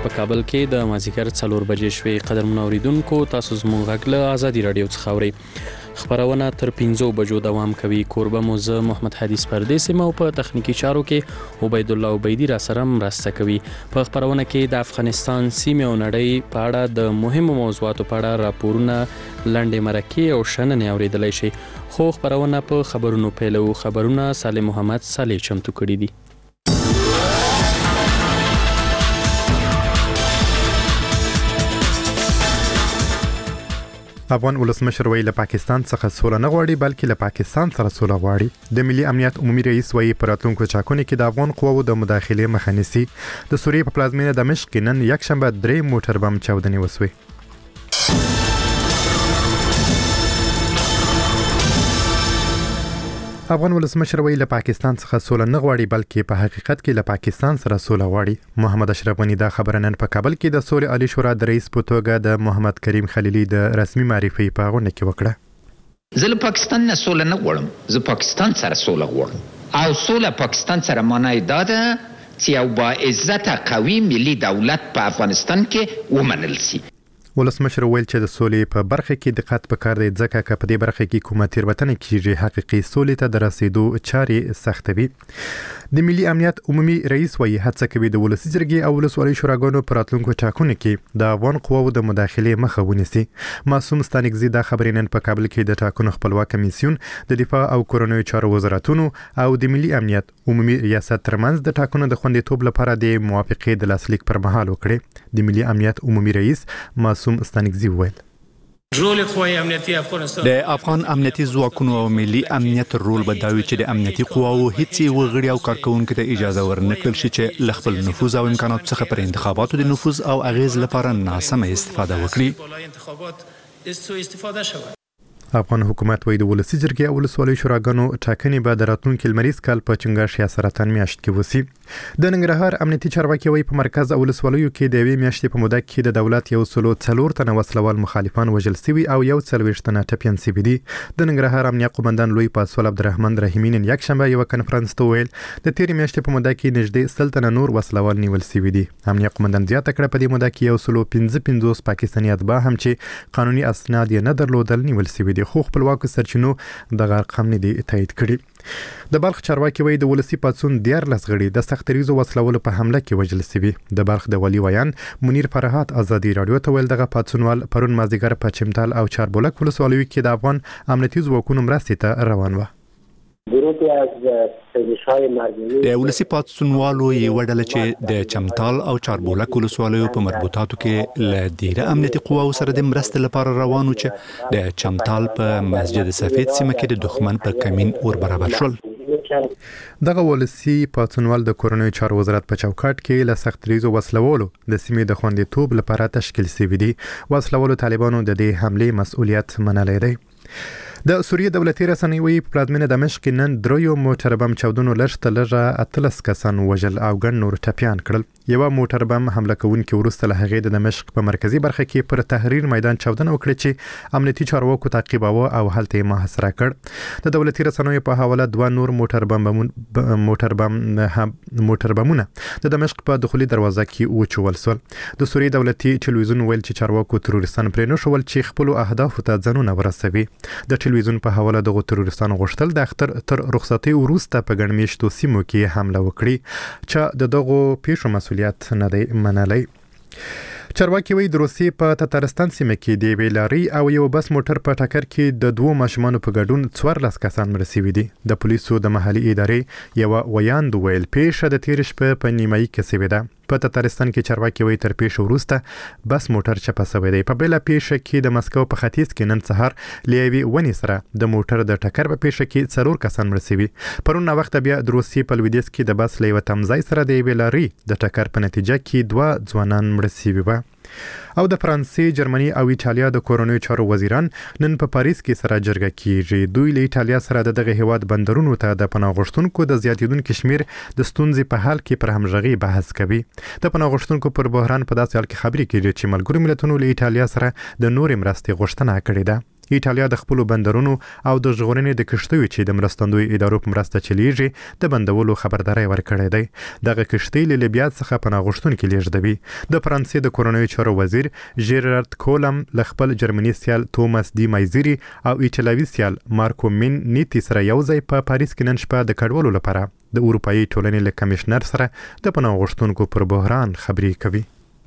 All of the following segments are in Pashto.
په کابل کې د مازیګر 4 بجې شوې. قدرمن اوریدونکو تاسو زموږ غږ له آزادي رادیو څخه اورئ. خبرونه تر 15 بجو دوام کوي. کوربه موزه محمد حدیث پردیسي مو په تخنیکی چارو کې عبید الله عبیدی را سره مرسته کوي. په خبرونه کې د افغانستان سیمه او نړۍ په اړه د مهمو موضوعاتو په اړه راپورونه لاندې مرکه او شننې اوریدلای شي. خو خبرونه په خبرونو پیلو. خبرونه سالم محمد صالح چمتو کړي دي. افغان ولسمشر ویل پاکستان څخه سوله نه غواړي بلکې له پاکستان سره سوله غواړي. د ملي امنیت عمومي رئیس وایي په راتلونکو چاکونو کې د افغان قواو د مداخله مخه نیسي. د سوریې په پلازمینه دمشق کې نن یکشنبه 3 موټر بم چاودنې وسوې. افغان ولسمشر ویل پاکستان څخه سوله نه غواړي بلکې په حقیقت کې له پاکستان سره سوله غواړي. محمد اشرف غنی دا خبره نن په کابل کې د سولې عالی شورا د رئیس په توګه د محمد کریم خلیلی د رسمي معرفي په غونډه کې وکړه. زه له پاکستان نه سوله نه غواړم، زه پاکستان سره سوله غواړم او سوله پاکستان سره معنی دا ده چې یو با عزت قوي ملي دولت په افغانستان کې ومنل شي. ولسمشر ویل چې د سولې په برخه کې دقت پکار دی ځکه چې په دې برخه کې کومه تیروتنه کیږي حقيقي سولې ته د رسیدو چارې سختوي. د ملي امنیت عمومي رئیس وایي هڅه کوي د ولسی جرګې او ولسوالۍ شوراګانو پر راتلونکو ټاکنو کې د افغان قواو د مداخله مخه ونیسي. معصوم ستانکزی دا خبرې نن په کابل کې د ټاکنو خپلواک کمیسیون د دفاع او کورنیو چارو وزارتونو او د ملي امنیت عمومي ریاست ترمنځ د ټاکنو د خوندیتوب لپاره د موافقې د لاسلیک پر مهال وکړي. د ملي امنیت عمومي رئیس معصوم ستانکزی وویل د افغان امنیتي ځواکونو او ملي امنیت رول بداوي چې د امنیتي قواو هیڅ وګړي او کارکونکو ته اجازه ورنکړل شي چې ل خپل نفوذ او امکانات څخه پر انتخاباتو د نفوذ او اغیز لپاره ناسمه استفاده وکړي. افغان حکومت وایي د ولسی جرګې او ولسوالۍ شوراګانو ټاکنې به د راتلونکي لمریز کال په چنګاښ یا سرطان میاشت کې وسی. د ننګرهار امنیتي چارواکي وایي په مرکز او ولسوالیو کې د یوې میاشتې په موده کې د دولت یو سلو 4 تنه وسلوال مخالفان وژل شوي او یو 40 تنه ټپيان شوي دي. د ننګرهار امنیت قومندان لوی پاسوال عبدالرحمن رحیمي نن یکشنبه یو کنفرانس ته ویل د تیر میاشتې په موده کې نږدې 100 تنه نور وسلوال نیول شوي دي. امنیت قومندان زیاته کړه په دې موده کې یو سلو 55 پاکستاني اتباع هم چې قانوني اسناد یې نه درلودل نیول شوي دي. خو خپلواک سرچینو د غرقم نه دي تایید کړي. د بلخ چارواکي وایي د ولسی پاتسون 14 غړي د سختریزو وسلولو په حمله کې وژل شوي. د بلخ د ولی ویان منیر فرحات آزادي رادیو ته ویل دغه پاتسونوال پرون مازیګر په چمتال او چاربولک ولسوالیو کې د افغان امنیتي ځواکونو مرستې ته روان و. د ولسی پاتسونوالو یو ډله چې د چمتال او چاربولک ولسوالیو په مربوطاتو کې ل ډیره امنیتي قواو سره د مرستې لپاره روانو چې د چمتال په مسجد سفید سیمه کې د دښمن په کمین ور برابر شول. دغه ولسی پاتسونوال د کورنیو چارو وزارت په چوکاټ کې له سختریزو وسلوالو د سیمې د خوندیتوب لپاره تشکیل شوی دي. وسلوالو طالبانو د دې حمله مسؤلیت منلی دی. د سوریې دولتي رسنۍ وایي په پلازمینه دمشق کې نن 3 موټر بم چاودنو لږ 13 کسان وژل او ګڼ نور ټپيان کړل. یو موټر بم حمله کوونکي ورسته له هغې د دمشق په مرکزی برخه کې پر تحریر میدان چاودنه وکړه چې امنیتي چارواکو تعقیباوه او هلته یې محاصره کړ. د دولتي رسنیو په حواله 2 نور موټر بمونه د دمشق په دخولي دروازه کې وچول شول. د سوریې دولتي ټلویزیون ویل چې چارواکو تروریستان پرې نه شول چې خپل اهداف ته ځانونه ورسوي. د ټلویزیون په حواله د تروریستانو غوښتل د اختر تر رخصتي وروسته په ګڼ میاشتو سیمو کې حمله وکړي چې د دغو پیښو مسؤلیت نه دی منلی. چارواکي وایي د روسیې په تتارستان سیمه کې د یوې لارۍ او یو بس موټر په ټکر کې د 2 ماشومانو په ګډون 14 کسان مړه شوي دي. د پولیسو د محلي ادارې یو ویاند ویل پیښه د تیر شپه په نیمایي کې شوې ده. په تتارستان کې چارواکي وایي تر پیښې وروسته بس موټر چپه شوی دی. په بله پیښه کې د مسکو په ختیځ کې نن سهار له یوې ونې سره د موټر د ټکر په پیښه کې 4 کسان مړه شوي. پرون وخت بیا د روسیې په لویدیځ کې د بس له یو تمځای سره د یوې لارۍ د ټکر په نتیجه کې 2 ځوانان مړه شوي وو. او د فرانسې، جرمني او ایتالیا د کورنیو چارو وزیران نن په پاریس کې سره جرګه کیږي. دوی له ایتالیا سره دغه هیواد بندرونو ته د پناه غوښتونکو د زیاتیدونکو شمیر د ستونزې په حال کې پر همغږي بحث کوي. د پناه غوښتونکو پر بحران په داسې حال کې خبرې کیږي چې ملګرو ملتونو له ایتالیا سره د نورې مرستې غوښتنه کړې ده. ایټالیا د خپل بندرونو او د ژغورنې د کشتیو چې د مرستندوی ادارو په مرسته چلیږي د بندولو خبرداري ورکړې ده. دغه کشتۍ له لیبیا څخه پناه غوښتونکي لیږدوي. د فرانسې د کورنیو چارو وزیر ژیرارد کولم له خپل جرمني سیال توماس دی مایزيري او ایټالوي سیال مارکو من نیتی سره یوځای په پاریس کې نن شپه د کډوالو لپاره د اروپאי ټولنې له کمشنر سره د پناه غوښتونکو پر بحران خبرې کوي.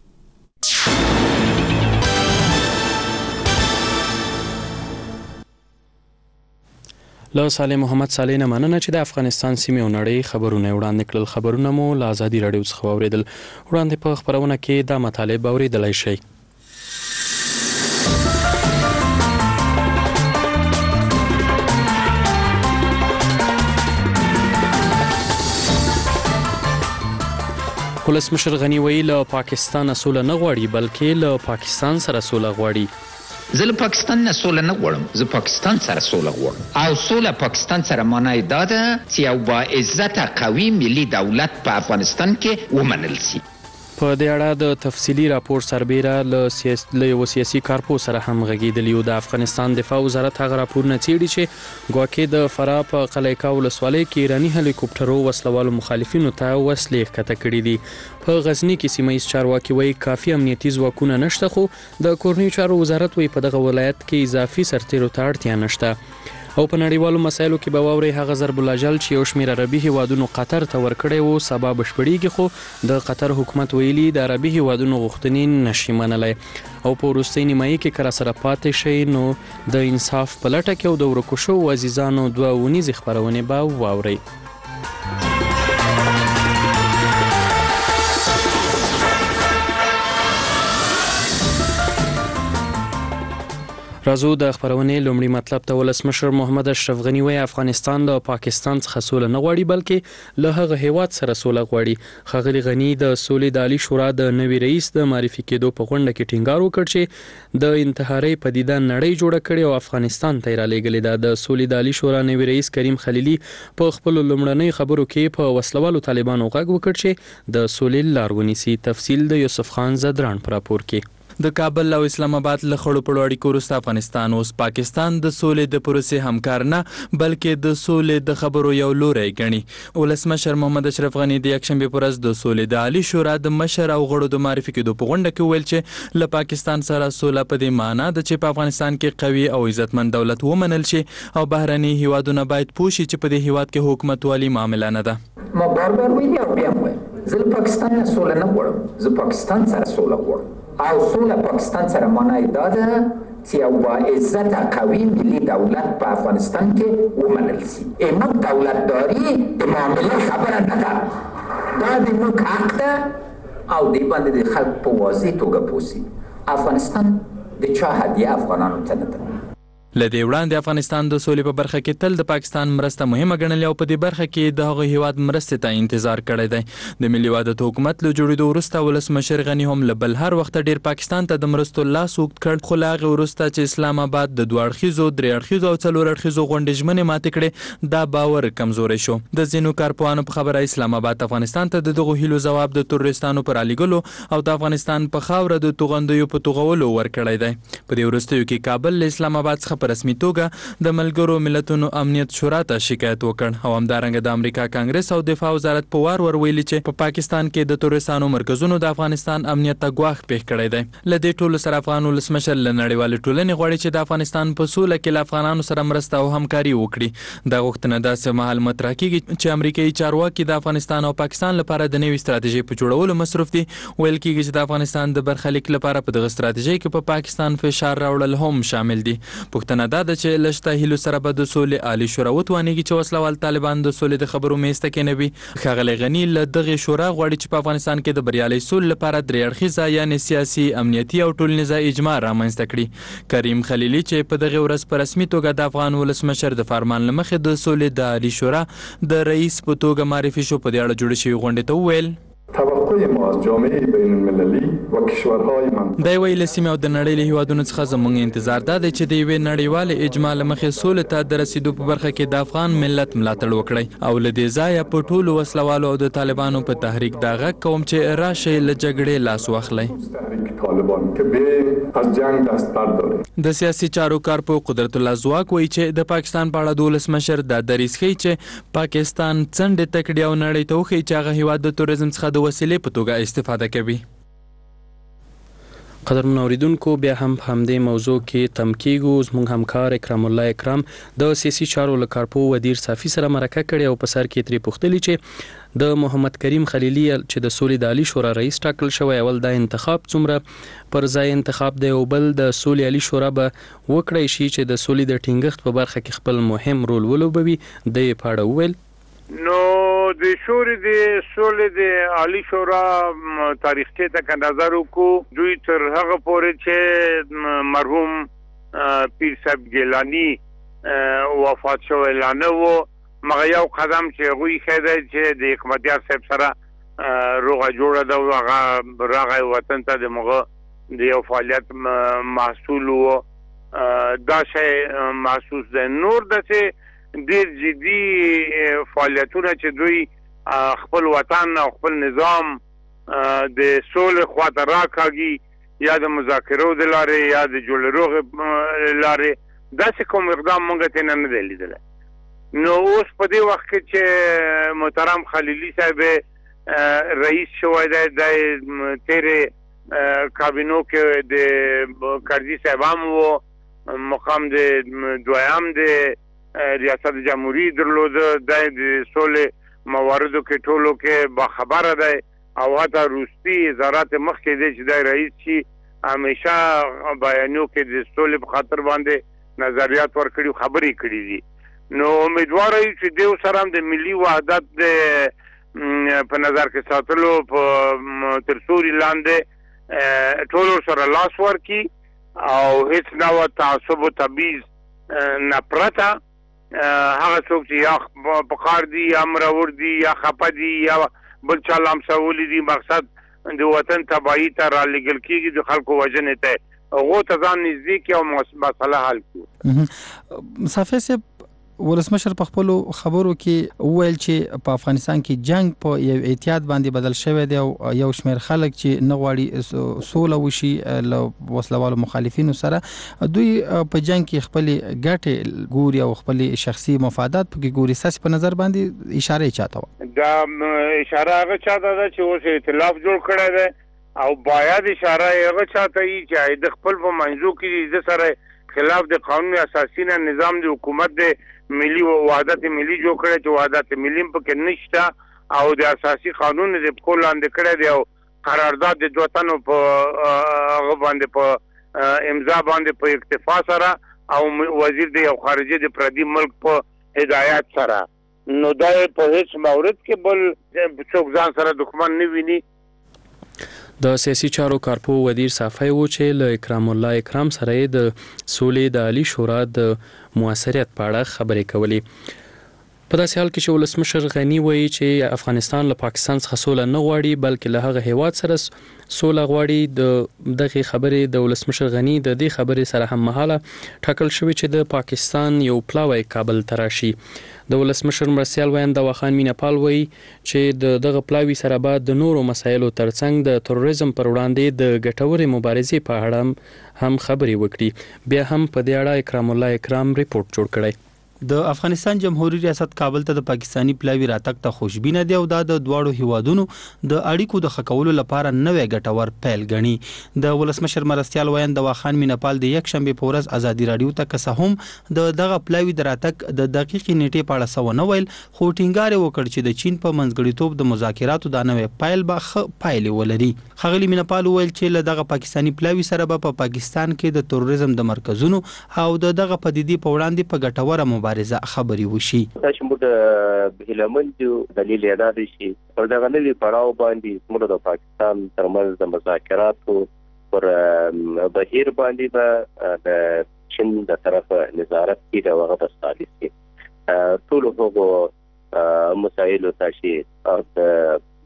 له صالح محمد صالح نه مننه چې د افغانستان سیمې او نړۍ خبرونه وړاندې کړل. خبرونه مو له ازادي رادیو څخه واوریدل. وړاندې په خبرونه کې دا مطالب اوریدلای شئ. ولسمشر غنی ویل له پاکستان سوله نه غواړي بلکې له پاکستان سره سوله غواړي. زه له پاکستان نه سوله نه غواړم، زه پاکستان سره سوله غواړم او سوله پاکستان سره معنی دا ده چې یو با عزت قوي ملي دولت په افغانستان کې ومنل شي. په دې اړه د تفصیلی راپور سربیره له یو سیاسي کارپو سره هم غږیدلی و. د افغانستان دفاع وزارت هغه راپورونه څیړي چې ګواکې د فراه په قلعه ولسوالۍ کې ایراني هلیکوپټرو وسلوالو مخالفینو ته وسلې ښکته کړي دي. په غزنی کې سیمه ییز چارواکي وایي کافي امنیتي ځواکونه نشته، خو د کورنیو چارو وزارت وایي په دغه ولایت کې اضافي سرتیرو ته اړتیا نشته. او په نړیوالو مسایلو کې به واوري هغه ضرب الاجل چې یو شمېر عربي هیوادونو قطر ته ورکړی وو سبا بشپړیږي، خو د قطر حکومت ویلي د عربي هیوادونو غوښتنې نشي منلی. او په وروستۍ نیمایي کې که راسره پاتې شئ نو د انصاف په لټه کې او د ورکو شوو عزیزانو 2 اونیزې خپرونې به واورئ. راځو د خبرونې لومړی مطلب ته. ولسمشر محمد اشرف غنی وایي افغانستان له پاکستان څخه سوله نه غواړي بلکې له هغه هیواد سره سوله غواړي. ښاغلي غنی د سولې د عالی شورا د نوي رئیس د معرفي کېدو په غونډه کې ټینګار وکړ چې د انتحاري پدیده نړۍ جوړه کړې او افغانستان ته رالیږلې ده. د سولې د عالی شورا نوي رئیس کریم خلیلي په خپل لومړنۍ خبرو کې په وسلوالو طالبانو غږ وکړ چې د سولې لار ونیسي. تفصیل د یوسف خان زدران پر راپور کې. د کابل او اسلام آباد له خړو پړو اړیکو وروسته افغانستان اوس پاکستان د سولې د پروسې همکار نه بلکې د سولې د خبرو یو لوری ګڼي. ولسمشر محمد اشرف غنی د یکشنبه پر ورځ د سولې د عالی شورا د مشر او غړو د معرفي کېدو په غونډه کې ویل چې له پاکستان سره سوله په دې معنی ده چې په افغانستان کې قوي او عزتمن دولت ومنل شي او بهرني هیوادونه باید پوه شي چې په دې هیواد کې حکومتوالي معامله نه ده. ما بار ویلي او بیا وایم زه له پاکستان نه سوله نه غواړم، زه پاکستان سره سوله غواړم او سوله پاکستان سره معنی دا ده چې یو با عزت قوي ملي دولت په افغانستان کې ومنل شي. موږ دولتداري د معامله خبره نه ده، دا د موږ حق ده او دې باندې د خلک په واضح توګه پوسي. افغانستان د چا هدیه افغانانو ته نه ده. لدې وړاندې افغانستان د سولې په برخه کې تل د پاکستان مرسته مهمه ګڼلې او په دې برخه کې د هغه هیواد مرستې ته انتظار کړی دی. د ملي وحدت حکومت له جوړېدو وروسته ولسمشر غني هم له بل هر وخت ډیر پاکستان ته د مرستو لاس اوږد کړ، خو له هغې وروسته چې اسلام آباد د 2 اړخیزو 3 اړخیزو او 4 اړخیزو غونډې ژمنې ماتې کړې دا باور کمزوری شو. د ځینو کارپوهانو په خبره اسلام آباد افغانستان ته د دغو هیلو ځواب د تروریستانو پر رالیږلو او د افغانستان په خاوره د توغندیو په توغولو ورکړی دی. په دې وروستیو کې کابل له اسلام آباد څخه په رسمي توګه د ملګرو ملتونو امنیت شورا ته شکایت وکړ او همدارنګه د امریکا کانګرس او دفاع وزارت په وار ویلي چې په پاکستان کې د تروریستانو مرکزونو د افغانستان امنیت ته ګواښ پیښ کړی دی. له دې ټولو سره افغان ولسمشر له نړیوالې ټولنې غواړي چې د افغانستان په سوله کې له افغانانو سره مرسته او همکاري وکړي. دا غوښتنه داسې مهال مطرح کیږي چې امریکایي چارواکي د افغانستان او پاکستان لپاره د نوې ستراتیژۍ په جوړولو مصروف دي. ویل کیږي چې د افغانستان د برخلیک لپاره په دغه ستراتیژۍ کې په پاکستان فشار راوړل هم شامل دي. پوښتنه دا ده چې لشته هیلو سره به د سولې عالی شورا وتوانیږي چې وسلوال طالبان د سولې د خبرو میز ته کېنوي. ښاغلی غني له دغې شورا غواړي چې په افغانستان کې د بریالۍ سولې لپاره 3 اړخیزه یعنې سیاسي، امنیتي او ټولنیزه اجماع رامنځته کړي. کریم خلیلي چې په دغې ورځ په رسمي توګه د افغان ولسمشر د فرمان له مخې د سولې د عالی شورا د رئیس په توګه معرفي شو، په دې اړه جوړې شوې غونډې ته وویل توقع ما از جامعه بین المللی و کشورهای منطقه د ویل سیمه او د نړۍ له هیوادونو څخه زموږ انتظار ده چې د یوې نړیوال اجماع له مخې سولې ته د رسیدو په برخه کې د افغان ملت ملاتړ وکړي او له دې ځایه په ټولو وسلوالو او د طالبانو په تحریک دا غږ کوم چې راشي له جګړې لاس واخلي. تحریک طالبان که به از جنگ دست برداره. د سیاسي چارو کارپو قدرت الله زواک وایي چې د پاکستان په اړه د ولسمشر دا دریځ ښیي چې پاکستان څنډې تکړې او نړۍ ته وښیي چې هغه هیواد د توریزم څخه د وسیلې په توګه استفاده کوي. قدرمن اوریدونکو بیا هم په همدې موضوع کې تم کیږو. زموږ همکار اکرام الله اکرام د سیاسي چارو له کارپو ودیر صافي سره مرکه کړې او په سر کې ترې پوښتلي چې د محمد کریم خلیلی چې د سولې د عالی شورا رئیس ټاکل شوی اول دا انتخاب څومره پر ځای انتخاب دی او بل د سولې عالی شورا به وکړی شي چې د سولې د ټینګښت په برخه کې خپل مهم رول ولوبوي. د پاړه وویل نو د سولې د عالی شورا تاریخچه ته نظر وکړو. دوی تر هغه پورې چې مرحوم پیر صاحب گیلانی وفات شو اعلان وو مغه یو قدم چې غوي خیده چې د حکمتیار صاحب سره روغه جوړه ده هغه راغی وطن ته د مغه د یو فعالیت محصول وو دا شی محسوس ده. نور د ډیر جدي فعالیتونه چې دوی خپل وطن او خپل نظام د سولې خواته راکاږي یا د مذاکرو د لارې یا د جوړروغ لارې داسې کوم اقدام مونږ ته نه دی لیدلی. نو اوس په دې وخت کې چې محترم خلیلی صاحب رئیس شوی دی د تیرې کابینو کې د کرزي صاحب هم و مقام د دویم د ریاست جمهوریت درلوده د سولې مواردو کې ټولو کې باخبره دی او حتی روسي وزارت مخکې دی چې د رئیس شي همیشه بیانو کې د سولې په خاطر باندې نظریات ورکړي خبرې کړي دي. نو امیدوار یو چې دیو سره د ملي وحدت په نظر کې ساتلو په ترسوري لاندې ټولو سره لاس ورکړي او هیڅ نوع تعصب او تبعیض نه پرته هغه څوک چې یا په کار دي یا مرور دي یا خپه دي یا بل چا لامسولي دي مقصد د وطن تباہي ته را لګل کېږي د خلکو وژنې ته هغو ته ځان نږدې کړي او مسله حل کړي. صافي صاحب ولسمشر په خپل خبرو کې وویل چې په افغانستان کې جنگ په یو احتیاط باندې بدل شوی دی او یو شمېر خلک چې نه غواړي سوله وشي له وسلوالو مخالفینو سره دوی په جنگ کې خپل ګټې ګوري او خپل شخصي مفادات پکې ګوري. ساس په نظر باندې اشاره چاته و دا اشاره هغه چاته ده چې اوس ائتلاف جوړ کړی دی او باید اشاره هغه چاته وي چې د خپل په منځو کې د سره خلاف د قانون اساسي نه نظام د حکومت د ملي وحدت ملي جوړ کړی چې وحدت ملي پکې نشته او د اساسي قانون د په لاندې کړی دی او قرارداد د دوتنو په هغه باندې په امضا باندې په اکتفا سره او وزیر د خارجه د پردي ملک په هدایت سره. نو دا په هیڅ مورد کې بل څوک ځان سره دښمن نه ویني. د سیاسي چارو کارپو ودیر صافي و چې له اکرام الله اکرام سره د سولې د عالی شورا د موثریت په اړه خبرې کولې. په داسې حال کې چې ولسمشر غنی وایي چې افغانستان له پاکستان څخه سوله نه غواړي بلکې له هغه هیواد سره سوله غواړي. د دغه خبرې د ولسمشر غنی د دې خبرې سره هم مهاله ټاکل شوی چې د پاکستان یو پلاوی کابل ته راشي. د ولسمشر مرسیال وینده وخان مینپال وایي چې دغه پلاوی سره بعد د نورو مسایلو ترڅنګ د تروریزم پر وړاندې د ګټورې مبارزې په اړه هم خبرې وکړي. بیا هم په دې اړه اکرام الله اکرام ریپورت جوړ کړی. د افغانستان جمهوریت ریاست کابل ته د پاکستانی پلاوی راتګ ته خوشبینه دی او دا د دواړو هیوادونو د اړیکو د خکولو لپاره نوې ګټور پیل غني. د ولسمشر مرستيال ویند واخان مینپال د یک شنبه په ورځ ازادي رادیو ته کسه هم دغه پلاوی د راتګ د دقیقې نیټې په اړه سو نه ویل خو ټینګار وکړ چې د چین په منځګړیتوب د مذاکراتو د نوې پیل به پایلې ولري. خغلی مینپال ویل چې له دغه پاکستانی پلاوی سره په پاکستان کې د تروریزم د مرکزونو او دغه پدیدې په وړاندې په ګټوره مبارزه خبري وشي. تاسو موږ بهلمن جو دلیل ادا دي چې پر دغه نوي پړاو باندې موږ د پاکستان ترمنځ د مذاکراتو پر بهیر باندې د چین د طرف نظارت کې د وغه د ثابت ټول هغه مسایل تاسو د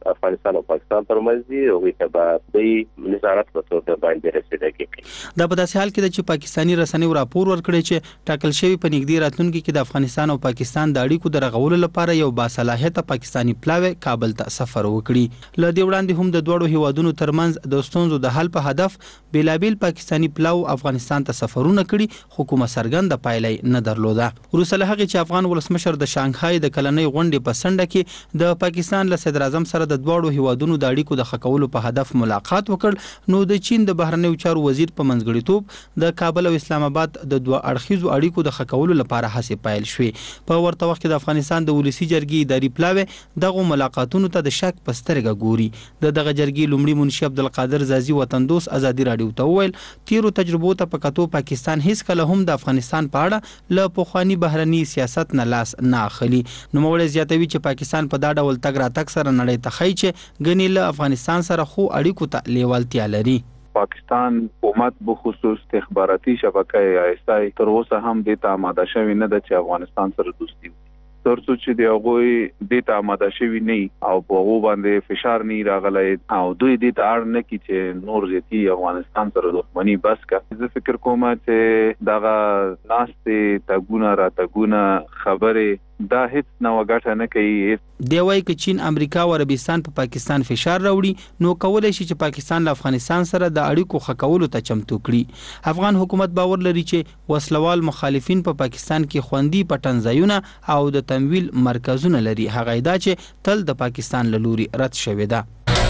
افغانستان او پاکستان ترمنځ دي او به د نظارت په توګه باندې رسیدګي کوي. دا په داسې حال کې چې پاکستانی رسنیو راپور ورکړی چې ټاکل شوی په نږدې راتلونکي کې د افغانستان او پاکستان د اړیکو د رغولو لپاره یو باصلاحیته پاکستانی پلاوی کابل ته سفر وکړي. ل دې وړاندې هم د دوړو هیوادونو ترمنځ د ستونزو د حل په هدف بیلابیل پاکستانی پلاو افغانستان ته سفرونه کړي، حکومت سرګند پایلې نه درلوده. وروسته هغه چې افغان ولسمشر د شانګهای د کلنۍ غونډې په سنډه کې د پاکستان له صدر اعظم سره د دوړو هیوادونو د اړیکو د ښه کولو په هدف ملاقات وکړ، نو د چین د بهرنیو چارو وزیر په منځګړیتوب د کابل او اسلام آباد د دوه اړخیزو اړیکو د ښه کولو لپاره هڅې پیل شوې. په ورته وخت کې د افغانستان د ولسی جرګې اداري پلاوی دغه ملاقاتونو ته د شک په سترګه ګوري. دغه جرګې لومړي منشي عبدالقادر زازي وطندوس ازادي رادیو ته وویل تیرو تجربو ته په کتو پاکستان هیڅ کله هم د افغانستان په اړه له پخواني بهرني سیاست نه لاس نه اخلي. نوموړی زیاتوي چې پاکستان په دا ډول تګ راتګ سره نړۍ ته ښیي چې ګنې له افغانستان سره خو اړیکو ته لیوالتیا لري. پاکستان حکومت بخصوص استخباراتي شبکه ISI تر اوسه هم د ته آماده شوی نه ده چې افغانستان سره دوستي وکړي. ترڅو چې دی هغه د ته آماده شوی نه او په هغه باندې فشار نه راغلی او دوی د ته اړ نه کی چې نور زیاتی افغانستان سره دښمنی بس کا. زه فکر کوم چې دغه ناشته تګونه را تګونه خبره دا هیڅ نو غټه نه کوي. دی وايي چې چین، امریکا او عربستان په پاکستان فشار راوړي، نو کولای شي چې پاکستان له افغانستان سره د اړیکو ښه کولو ته چمتو کړي. افغان حکومت باور لري چې وسلوال مخالفین په پاکستان کې خوندي پټنځایونه او د تمویل مرکزونه لري، هغه دا چې تل د پاکستان له لوري رد شوی ده.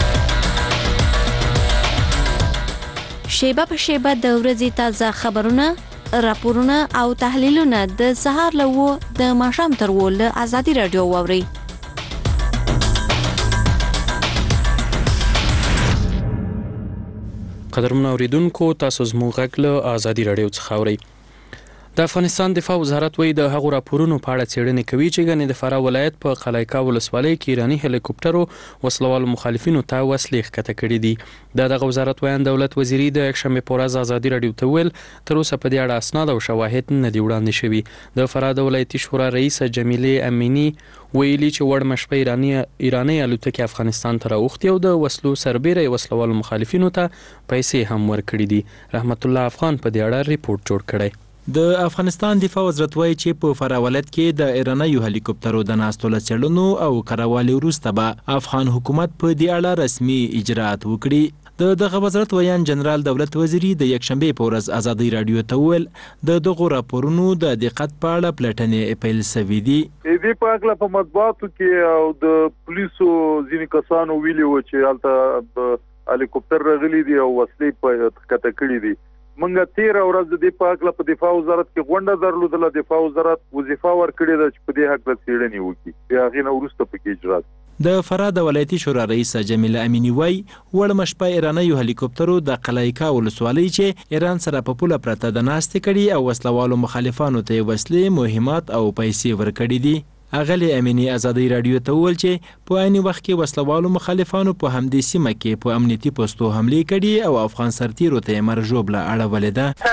شیبه په شیبه د ورځې تازه خبرونه، راپورونه او تحلیلونه د سهار له 9 د ماښام تر 10 له ازادي رادیو واوري. قدرمن اوریدونکو، تاسو زموږ غږ له ازادي رادیو څخه اورئ. د افغانستان دفاع وزارت وایي د هغو راپورونو په اړه څېړنې کوي چې ګنې د فراه ولایت په قلعه ولسوالۍ کې ایراني هلیکوپټرو وسلوالو مخالفینو ته وسلې ښکته کړي دي. دغه وزارت ویان دولت وزیري د یکشنبې په ورځ ازادي رادیو ته ویل تر اوسه په دې اړه اسناد او شواهد نه دي وړاندې شوي. د فراه د ولایتي شورا رئیسه جمیلې امینی ویلي چې وړ مشپه ایراني الوتکې افغانستان ته راوختي او د وسلو سربیره وسلوالو مخالفینو ته پیسې هم ورکړي دي. رحمت الله افغان په دې اړه ریپورت جوړ کړی. د افغانستان دفاع وزارت وایي چې په فراه ولایت کې د ایراني هلیکوپټرو د ناستو له څېړنو او کراوالي وروسته به افغان حکومت په دې اړه رسمي اجراءات وکړي. دغه وزارت ویان جنرال دولت وزیري د یکشنبې په ورځ ازادي رادیو ته ویل د دغو راپورونو د دقت په اړه پلټنې پیل شوې دي. دې په اړه په مطبوعاتو کې او د پولیسو ځینې کسانو ویلي و چې هلته هلیکوپټر راغلي دي او وسلې په ښکته کړي دي. منګه 13 ورځې د پاکله په دفاع وزارت کې غونډه درلودله. دفاع وزارت وظیفه ورکړې ده چې په دې حق له څېړنې وکړي، بیا هغې نه وروسته پکې اجرات. د فراه د ولایتي شورا رئیسه جمیله امینی وایي وړ مشپه ایراني هلیکوپټرو د قلعه ولسوالۍ چې ایران سره په پوله پرته د ناستې کړي او وسلوالو مخالفانو ته وسلې، مهمات او پیسې ورکړي دي. اغلی امینی ازادي رادیو ته وویل چې په عین وخت کې وسلوالو مخالفانو په همدې سیمه کې په امنیتي پوسټو حملې کړي او افغان سرتیرو ته مرجوبله اړولې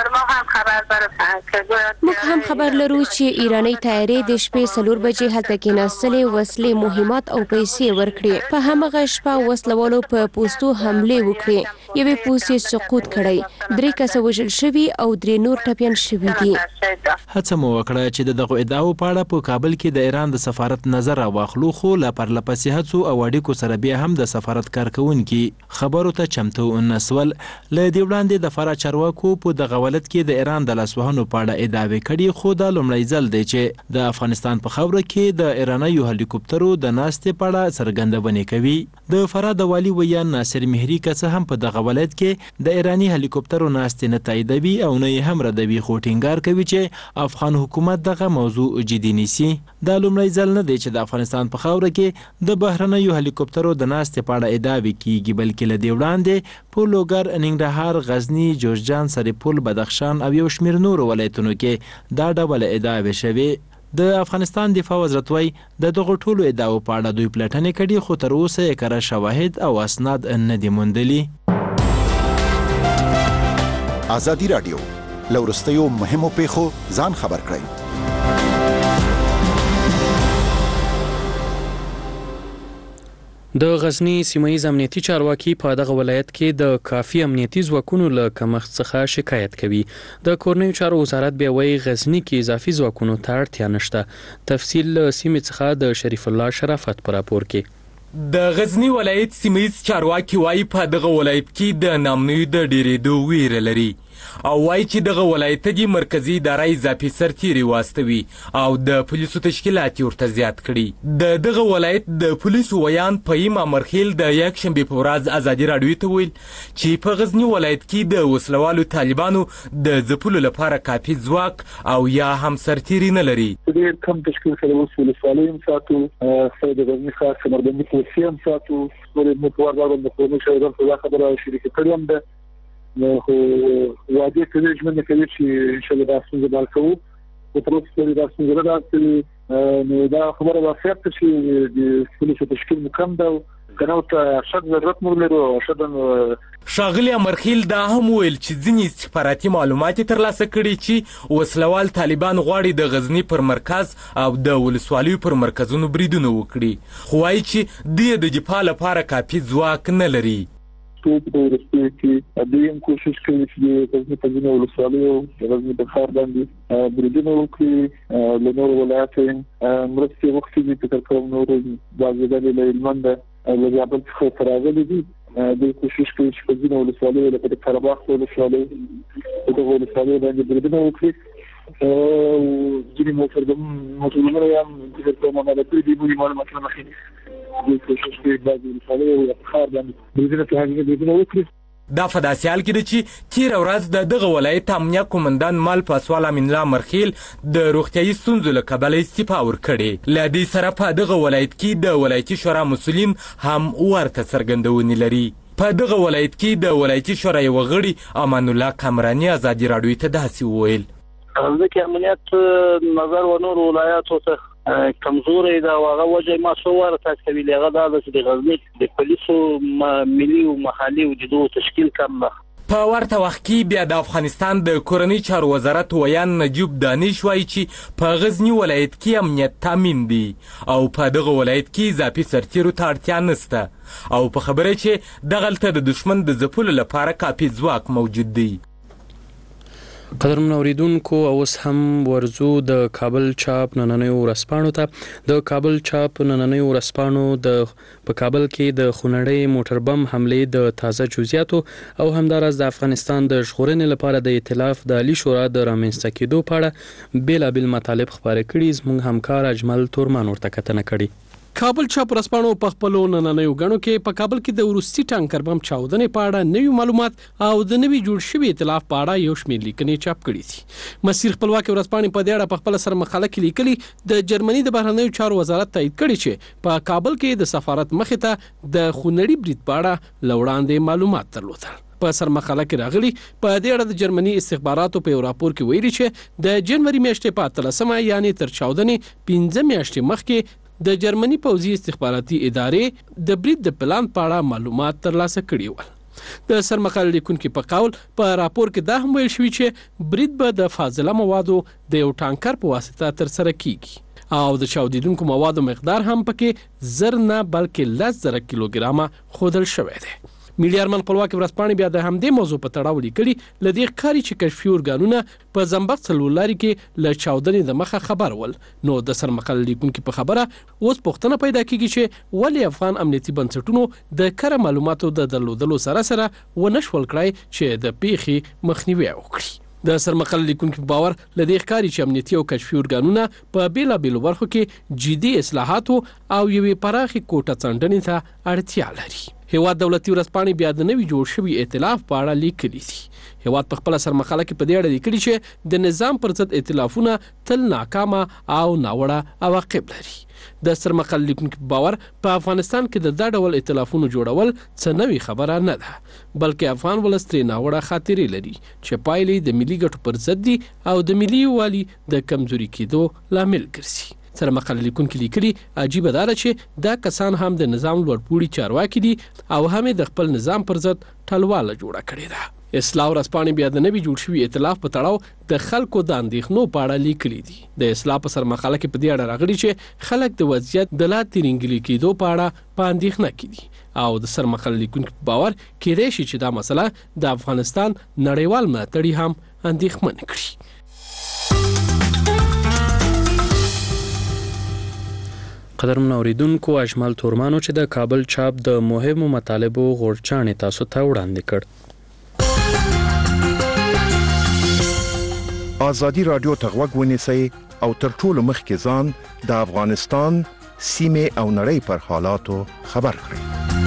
ده. موږ هم خبر لرو چې ایرانی تیارې د شپې 4 بجې هلته کېناستلې، وسلې، مهمات او پیسې ورکړي. په همغه شپه وسلوالو په پوسټو حملې وکړي، یوې پوسټې سقوط کړی، 3 کسه وژل شوي او 3 نور ټپیان شوي دي. هڅه مو وکړه چې دغه ادعاو په اړه په کابل کې د ایران د سفارت نظر واخلو، خو لا پرلپسې هڅو او اړیکو سره بیا هم د سفارت کارکونکي خبرو ته چمتو نسول. له دې وړاندې د فراه چارواکو په دغه ولایت کې د ایران د لاسوهنو په اړه ادعاوې کړي، خو دا لومړی ځل دی چې د افغانستان په خاوره کې د ایراني هلیکوپټرو د ناستې په اړه څرګندونه کوي. د فراه د والي ویان ناصر مهری کڅ هم په دغه ولایت کې د ایراني هلیکوپټرو ناستې نه تاییدوي او نه یې هم ردوي، خو ټینګار کوي چې افغان حکومت دغه موضوع جدي نیسي. دا لومړی ځل نه دی چې د افغانستان په خاوره کې د بهرنیو هلیکوپټرو د ناستې په اړه ادعاوې کیږي، بلکې له دې وړاندې په لوګر، ننګرهار، غزني، جوزجان، سرپل، بدخشان او یو شمېر نورو ولایتونو کې دا ډول ادعاوې شوې. د افغانستان دفاع وزارت وایي د دغو ټولو ادعاو په اړه دوی پلټنې کړي، خو تر اوسه یې کره شواهد او اسناد نه دي موندلي. ازادي رادیو له وروستیو مهمو پیښو ځان خبر کړئ. د غزنی سیمایي امنیتي چارواکي په دغه ولایت کې د کافي امنیتي ځواکونو له کمښت څخه شکایت کوي. د کورنیو چارو وزارت بیا وایي غزنی کې اضافي ځواکونو ته اړتیا نشته. تفصیل سیمې څخه د شریف الله شرافت پر راپور کې. د غزنی ولایت سیمایي چارواکي وایي په دغه ولایت کې د نامنوي د ډیرېدو ویره لري او وایي چې دغه ولایت د مرکزی اداره اضافي سرتیري واستوي او د پولیسو تشکیلات ورته زیات کړي. دغه ولایت د پولیسو ویان پیم امرخیل د یک شنبه په ورځ ازادي راډیو ته ویل چې په غزنی ولایت کې د وسلوالو طالبانو د ځپلو لپاره کافي ځواک او یا هم سرتیري نه لري. ډېر کم تشکیل سره وسلوالي هم ساتو خو د غزنی خاص کمربندي پولیسي هم ساتو ولې موږ ورغلو د قومي شهیدانو په خبره شریک کړم ده خو واده کوي چې کوي چې شل راسو د بالکو او تر اوسه د راسو د راځي نو دا خبره واقعیت چې د پولیسو تشکیل مکمل ده کنه ته شک ضرورت مو لرو شدن. شاغلی امرخیل دا هم ویل چې ځینې استخباراتي معلومات ترلاسه کړي چې وسلوال طالبان غواړي د غزنی پر مرکز او د ولسوالیو پر مرکزونو بریدونه وکړي خو وايي چې د دفاع لپاره کافي ځواک نه لري. ټول د ورستي کې دیم کوشش کوي چې د غزنی په ځینو ولسوالیو د غزنی په ښار باندې بریدونه وکړي له نورو ولایاتو مرستې وکړي چې تر کوم نورو باندې د علمنده له یابل څخه تراغلي دي د کوشش کوي چې په ځینو ولسوالیو لکه د قرهباغ ولسوالۍ د ولسوالیو باندې بریدونه وکړي او ځینې مسؤلینو هم د کومه ملاتړ دي بوري معلومات نه مخې د کوشش کوي د ولسوالیو د ښار باندې بریدونه کوي. دا په داسې حال کې ده چې تېره ورځ دغه ولایت امنیه قومندان مال پاسوال امین الله مرخیل د روغتیایي ستونزو له کبله استعفا ورکړې. له دې سره په دغه ولایت کې د ولایتي شورا مسؤلین هم ورته څرګندونې لري. په دغه ولایت کې د ولایتي شورا یو غړي امان الله کامرانی ازادي راډیو ته داسې وویل ځکه امنیت نظر و نور ولایاتو ته کمزوري دا هغه وجه ما صور تاسو کوي هغه د غزنی د پولیسو ملي او محلي او د تشکیل کم نه. په ورته وخت کې بیا د افغانستان د کورنی چارو وزارت ویان نجیب دانش وایي چې په غزنی ولایت کې امنیت تامین دی او په دغه ولایت کې اضافي سرتیرو ته اړتیا نشته او په خبره چې دغلته د دشمن د ځپلو لپاره کافي ځواک موجود دی. قدرمن اوریدونکو اوس هم ورزو د کابل چاپ نننیو ورځپاڼو ته. د کابل چاپ نننیو ورځپاڼو په کابل کې د خونړۍ موټر بم حملې د تازه جزئیاتو او همداراز د افغانستان د ژغورنې لپاره د ائتلاف د عالی شورا د رامنځته کېدو په اړه بیلابیل مطالب خپاره کړي. زموږ همکار اجمل تورمان ورته کتنه کړې. کابل چاپ ورځپاڼو په خپلو نننیو غنو کې په کابل کې د وروستي ټانکر بم چاودنې په اړه نوي معلومات او د نوي جوړ شوي ائتلاف په اړه یو شمېر لیکنې چاپ کړي دي. مسیر خپلواکي ورځپاڼې په دې اړه په خپل سر مقاله کې لیکلي د جرمني د بهرنیو چارو وزارت تایید کړي چې په کابل کې د سفارت مخې ته د خونړي برید په اړه لوړاندې معلومات درلودل. په سر مقاله کې راغلي په دې اړه د جرمني استخباراتو په راپور کې ویلي چې د جنوري میاشتې په 13 یعنی تر چاودنې 15 میاشتې مخکې د جرمني پوځي استخباراتي ادارې د برید د پلان په اړه معلومات ترلاسه کړي ول. د سرمقاله لیکونکو په قول په راپور کې دا هم ویل شوی چې برید به د فاضله موادو د یو ټانکر په واسطه تر سره کیږي او د چاودیدونکو موادو مقدار هم پکې زر نه بلکې 10,000 کیلوګرامه خودل شوی دی. میلیارمن خپلواکي ورځپاڼې بیا د همدې موضوع په تړاو لیکلي لدې ښکاري چې کشفي ارګانونه په زنبق څلورلاري کې له چاودنې د مخه خبر ول. نو د سرمقاله لیکونکو په خبره اوس پوښتنه پیدا کیږي چې ولې افغان امنیتي بنسټونو د کره معلوماتو د درلودلو سره ونشول کړای چې د پیښې مخنیوي وکړي. د سرمقاله لیکونکو باور لدې ښکاري چې امنیتي او کشفي ارګانونه په بیلابیلو برخو کې جدي اصلاحاتو او یوې پراخې کوټه څنډنې ته اړتیا لري. هیواد دولتي ورځپاڼې بیا د نوي جوړ شوي ائتلاف په اړه لیکلي دي. هیواد په خپل سرمقاله کې په دې اړه لیکلي چې د نظام پر ضد ائتلافونه تل ناکامه او ناوړه عواقب لري. د سرمقاله لیکونکو باور په افغانستان کې د دا ډول ائتلافونو جوړول څه نوې خبره نه ده بلکې افغان ولس ترې ناوړه خاطرې لري چې پایلې د ملي ګټو پر ضد دي او د ملي یووالي د کمزوري کېدو لامل ګرځي. سرمقاله لیکونکو لیکلي عجیبه ده چې دا کسان هم د نظام لوړپوړي چارواکي دي او هم د خپل نظام پر ضد ټلواله جوړه کړې ده. اصلاح ورځپاڼې بیا د نوي جوړ شوي ائتلاف په تړاو د خلکو د اندېښنو په اړه لیکلي دي. د اصلاح په سرمقاله کې په دې اړه راغلي چې خلک د وضعیت د لا ترنګلي کېدو په اړه په اندېښنه کې دي او د سرمقاله لیکونکو په باور کېدای شي چې دا مسله د افغانستان نړیوال ملاتړي هم اندېښمن کړي. قدرمن اوریدونکو، اجمل تورمانو چې د کابل چاپ د مهمو مطالبو غورچاڼې تاسو ته وړاندې کړ. ازادي رادیو ته غوږ ونیسئ او تر ټولو مخکې ځان د افغانستان سیمه او نړۍ پر حالاتو خبر کړئ.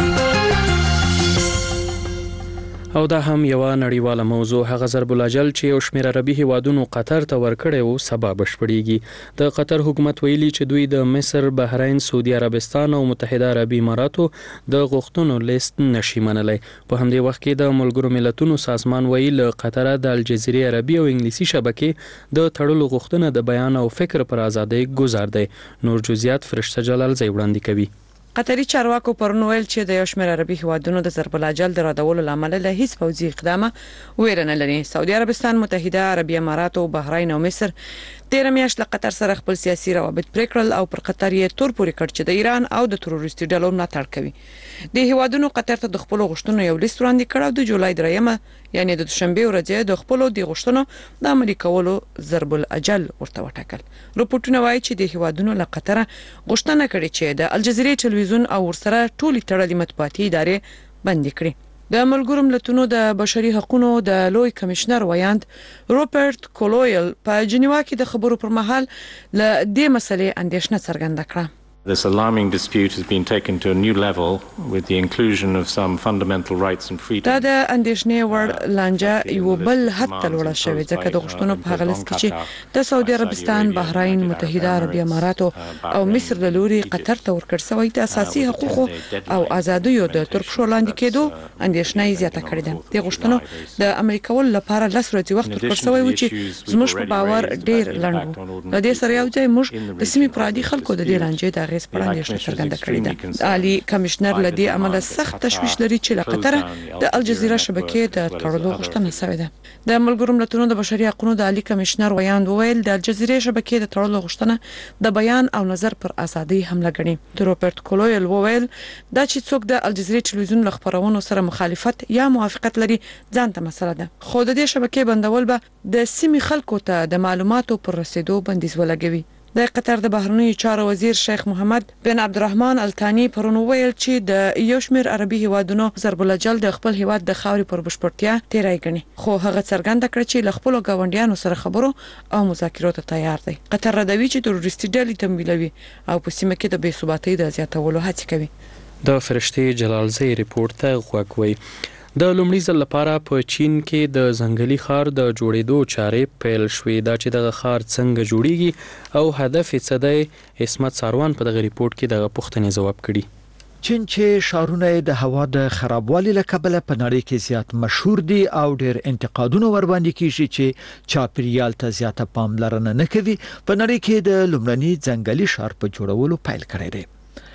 او دا هم یو نړیواله موضوع، هغه ضرب الاجل چې یو شمېر عربي هیوادونو قطر ته ورکړی و سبا بشپړیږي. د قطر حکومت ویلي چې دوی د مصر، بحرین، سعودي عربستان او متحده عربي اماراتو د غوښتنو لیست نشي منلی. په همدې وخت کې د ملګرو ملتونو سازمان ویلي له قطر د الجزیرې عربي او انګلیسي شبکې د تړلو غوښتنه د بیان او فکر پر ازادۍ گزار دی. نور جزئیات فرشته جلالزی وړاندې کوي. قطري چارواکو پرون ویل چې د یو شمېر عربي هیوادونو د ضرب الاجل د رادولو لامل له هیڅ پوځي اقدامه ویره نه لري. سعودي عربستان، متحده عربي امارات او بحرین او مصر 13 میاشت له قطر سره خپل سیاسي روابط پرې کړل او پر قطر یې تور پورې کړ چې د ایران او د تروریستي ډلو ملاتړ کوي. د هیوادونو قطر ته د خپل غوښتنو یو لیست وړاندې کړ او د جولای 3 یعنی د دوشنبه ورځ د خپل د غوښتنو د عملي کولو ضرب الاجل ورته وټاکل. رپورټونه وایي چې د هیوادونو له قطر غوښتنه کړې چې د الجزیرې ټلویزیون او ورسره ټولي تړلې مطبوعاتي ادارې بندي کړي. د ملګرو ملتونو د بشري حقوقو د لوی کمشنر ویاند روبرت کولویل په جنیوا کې د خبرو پر مهال له دې مسلې اندېښنه څرګنده کړه. This alarming dispute has been taken to a new level with the inclusion of some fundamental rights and freedoms. دا د اندېښنې وړ لانجه یو بل حد ته لوړه شوې ځکه د غوښتنو په هغه لست کې چې د سعودي عربستان، بحرین، متحده عربي امارات او مصر د لوري قطر ته ورکړ شوی د اساسي حقوقو او ازادیو د ترپښو لاندې کېدو اندېښنه یې زیاته کړې ده. د غوښتنو د عملي کولو لپاره 10 ورځې وخت ورکړ شوی و چې زموږ په باور ډېر لنډ و. د دې سره یو ځای موږ د سیمې پرادي خلکو د دې لانجې د اندېښنه څرګنده کړې ده. عالی کمشنر لدی عمله سخت تشویش لري چې له قطر د الجزیره شبکې د تړلو غوښتنه شوې ده. د ملګرو ملتونو د بشري حقوقو د عالی کمشنر ویاند وویل د الجزیره شبکې د تړلو غوښتنه د بیان او نظر پر ازادۍ حمله ګڼي. روبرت کولویل وویل دا چې څوک د الجزیره ټلویزیون له خبرونو سره مخالفت یا موافقت لري ځان ته مسله ده. خو د دې شبکې بندول به د سیمې خلکو ته د معلوماتو پر رسیدو بندیز ولګوي. د قطر د بهرنیو چارو وزیر شیخ محمد بن عبدالرحمن الثانی پرون ویل چې د یو شمېر عربي هیوادونو ضرب الاجل د خپل هیواد د خاورې پر بشپړتیا تیرای ګڼي، خو هغه څرګنده کړ چې له خپل ګاونډیانو سره خبرو او مذاکرو ته تیار دی. قطر ردوي چې تروریستي ډلې تمویلوي او په سیمه کې د بې ثباتۍ د زیاتولو هڅه کوي. د فرشته جلالزی ریپورت ته غوږ وای. د لومړي ځل لپاره په چین کې د ځنګلي ښار د جوړېدو چارې پیل شوې. دا چې دغه ښار څنګه جوړیږي او هدف یې څه دی، عصمت ساروان په دغه ریپورت کې دغه پوښتنې ځواب کړي. چین چې ښارونه د هوا د خرابوالي له کبله په نړۍ کې زیات مشهور دي او ډېر انتقادونه ورباندې کیږي چې چاپیریال ته زیاته پاملرنه نه کوي، په نړۍ کې د لومړني ځنګلي ښار په جوړولو پیل کړی دی.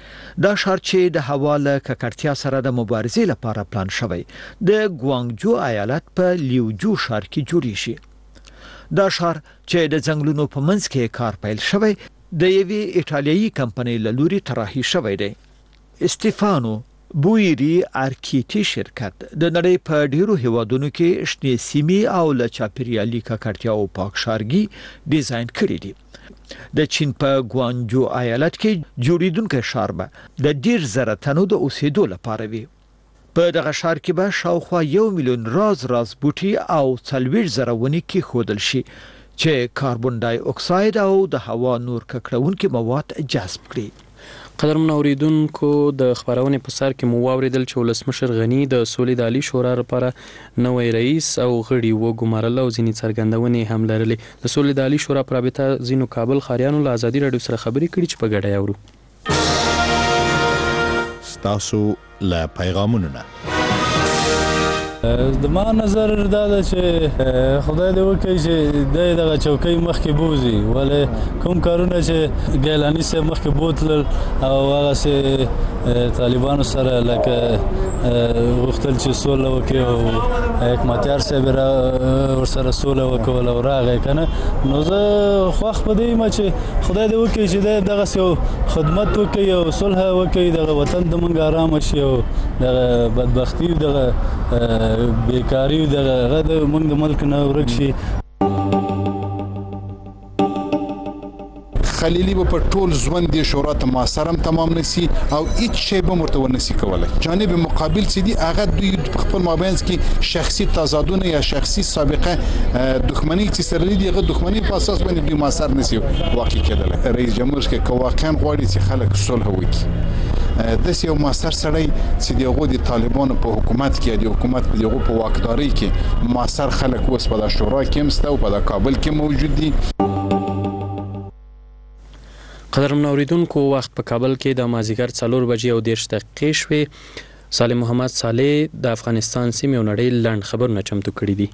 دا ښار چې د هوا له ککړتیا سره د مبارزې لپاره پلان شوی د ګوانګجو ایالت په لیوجو ښار کې جوړیږي. دا ښار چې د ځنګلونو په منځ کې کار پیل شوی د یوې ایټالیایي کمپنۍ له لوري طراحي شوی دی. استفانو بویری ارکیټی شرکت د نړۍ په ډیرو هیوادونو کې شنې سیمې او له چاپیریالي ککړتیا او پاک ښارګي ډیزاین کړی دی. د چین په ګوانجو ایالت کې جوړیدونکو ښار به د 1,000 تنو د اوسېدو لپاره وي. په دغه ښار کې به شاوخوا 1 میلیون راز بوټي او 40,000 ونې کې خودل شي چې کاربن ډای اکساید او د هوا نور ککړونکي مواد جذب کړي. قدرمن اوریدونکو، د خبرونه په سر کې مو واوریدل چې ولسمشر غنی د سولې د عالی شورا لپاره نوې رئیس او غړي وګمارل او ځینې څرګندونې هم لرلې. د سولې د عالی شورا پر رابطه ځینو کابل خاریانو له ازادي رادیو سره خبرې کړې چې په ګډه یاورو. ستاسو له پیغامونو د ما نظر دا ده چې خدای دې وکړي چې دغه چوکۍ مخکې بوزي، ولې کوم کارونه چې ګیلاني صاحب مخکې بوتلل او هغسې طالبانو سره لکه غوښتل چې سوله وکړي او حکمتیار صاحب ورسره سوله وکول او راغی که نه، نو زه خوښ په دې یم چې خدای دې وکړي چې دی دغسې یو خدمت وکړي او صلح وکړي، دغه وطن د موږ ارامه شي او دغه بدبختي دغه بیکاري دغه هغه د موږ د ملک نه ورک شي. خلیلي به په ټول ژوند د شورا ته معاصر هم تمام نسی او هیڅ شی به مرته ونسی کولای. جانب مقابل چې دی هغه دوی په خپل مابین کې شخصي تضادونه یا شخصي سابقه دښمنۍ چې سره لري، هغه دښمنۍ په اساس باندې دوی معاصر نسی واقع کېدل. رئیس جمهور کې واقعا غواړي چې خلک صلح وکړي، د یو معاصر سړی چې دغه د طالبانو په حکومت کې د حکومت په دغه په واکداري کې معاصر خلک اوس په شورا کې هم ستو په کابل کې موجود دي. قدرمن اوریدونکو، وخت په کابل کې د مازیګر 4 بجې او 10 دقیقې شوې. سالم محمد صالح د افغانستان سیمې او نړۍ لنډ خبرونه چمتو کړي دي.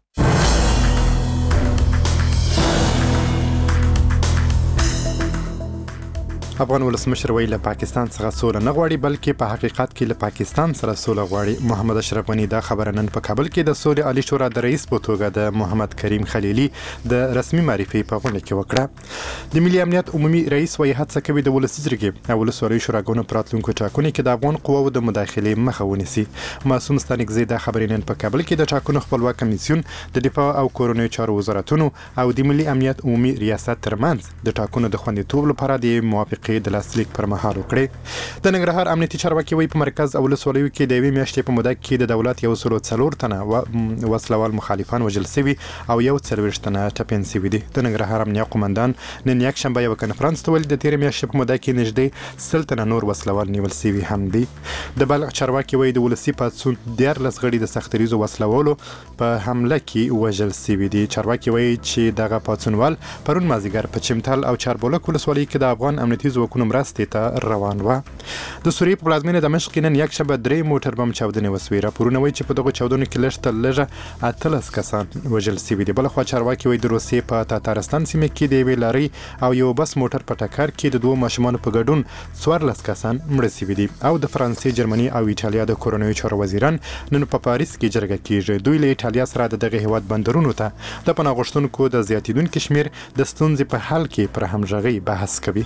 افغان ولسمشر ویل پاکستان څخه سوله نه غواړي بلکې په حقیقت کې له پاکستان سره سوله غواړي. محمد اشرف غنی دا خبره نن په کابل کې د سولې عالی شورا د رئیس په توګه د محمد کریم خلیلی د رسمي معرفي په غونډه کې وکړه. د ملي امنیت عمومي رئیس وایي هڅه کوي د ولسي جرګې او ولسوالیو شوراګانو په راتلونکو ټاکنو کې د افغان قواو د مداخلې مخه ونیسي. معصوم ستانکزی دا خبرې نن په کابل کې د ټاکنو خپلواک کمیسیون د دفاع او کورنیو چارو وزارتونو او د ملي امنیت عمومي ریاست ترمنځ د ټاکنو د خوندیتوب لپاره د موافقې د لاسلیک پر مهال وکړي. د ننګرهار امنیتي چارواکي وایي په مرکز او ولسوالیو کې د یوې میاشتې په موده کې د دولت 104 تنه وسلوال مخالفان وژل شوي او 41 تنه ټپیان شوي دي. د ننګرهار امنیه قومندان نن یکشنبه یو کنفرانس ته ویل د تیر میاشتې په موده کې نږدې 100 تنه نور وسلوال نیول شوي هم دي. د بلخ چارواکي وایي د ولسي پاڅون 14 غړي د سختریزو وسلوالو په حمله کې وژل شوي دي. چارواکي وایي چې دغه پاڅونوال پرون مازیګر په چمتال او چاربولک ولسوالۍ کې د افغان امنیتي ځواکونو مرستې ته روان و. د سوریې په پلازمینه دمشق کې نن یکشنبه 3 موټر بم چاودنې وسوې. راپورونه وایي چې په دغه چاودنو کې لږ تر لږه 18 کسان وژل شوي دي. بلخوا چارواکي وایي د روسیې په تاتارستان سیمه کې د یوې لارۍ او یو بس موټر په ټکر کې د 2 ماشومانو په ګډون 14 کسان مړه شوي دي. او د فرانسې، جرمني او ایټالیا د کورنیو چارو وزیران نن په پاریس کې جرګه کیږي. دوی له ایټالیا سره دغه هیواد بندرونو ته د پناه غوښتونکو د زیاتیدونکو شمیر د ستونزې په حل کې پر همغږي بحث کوي.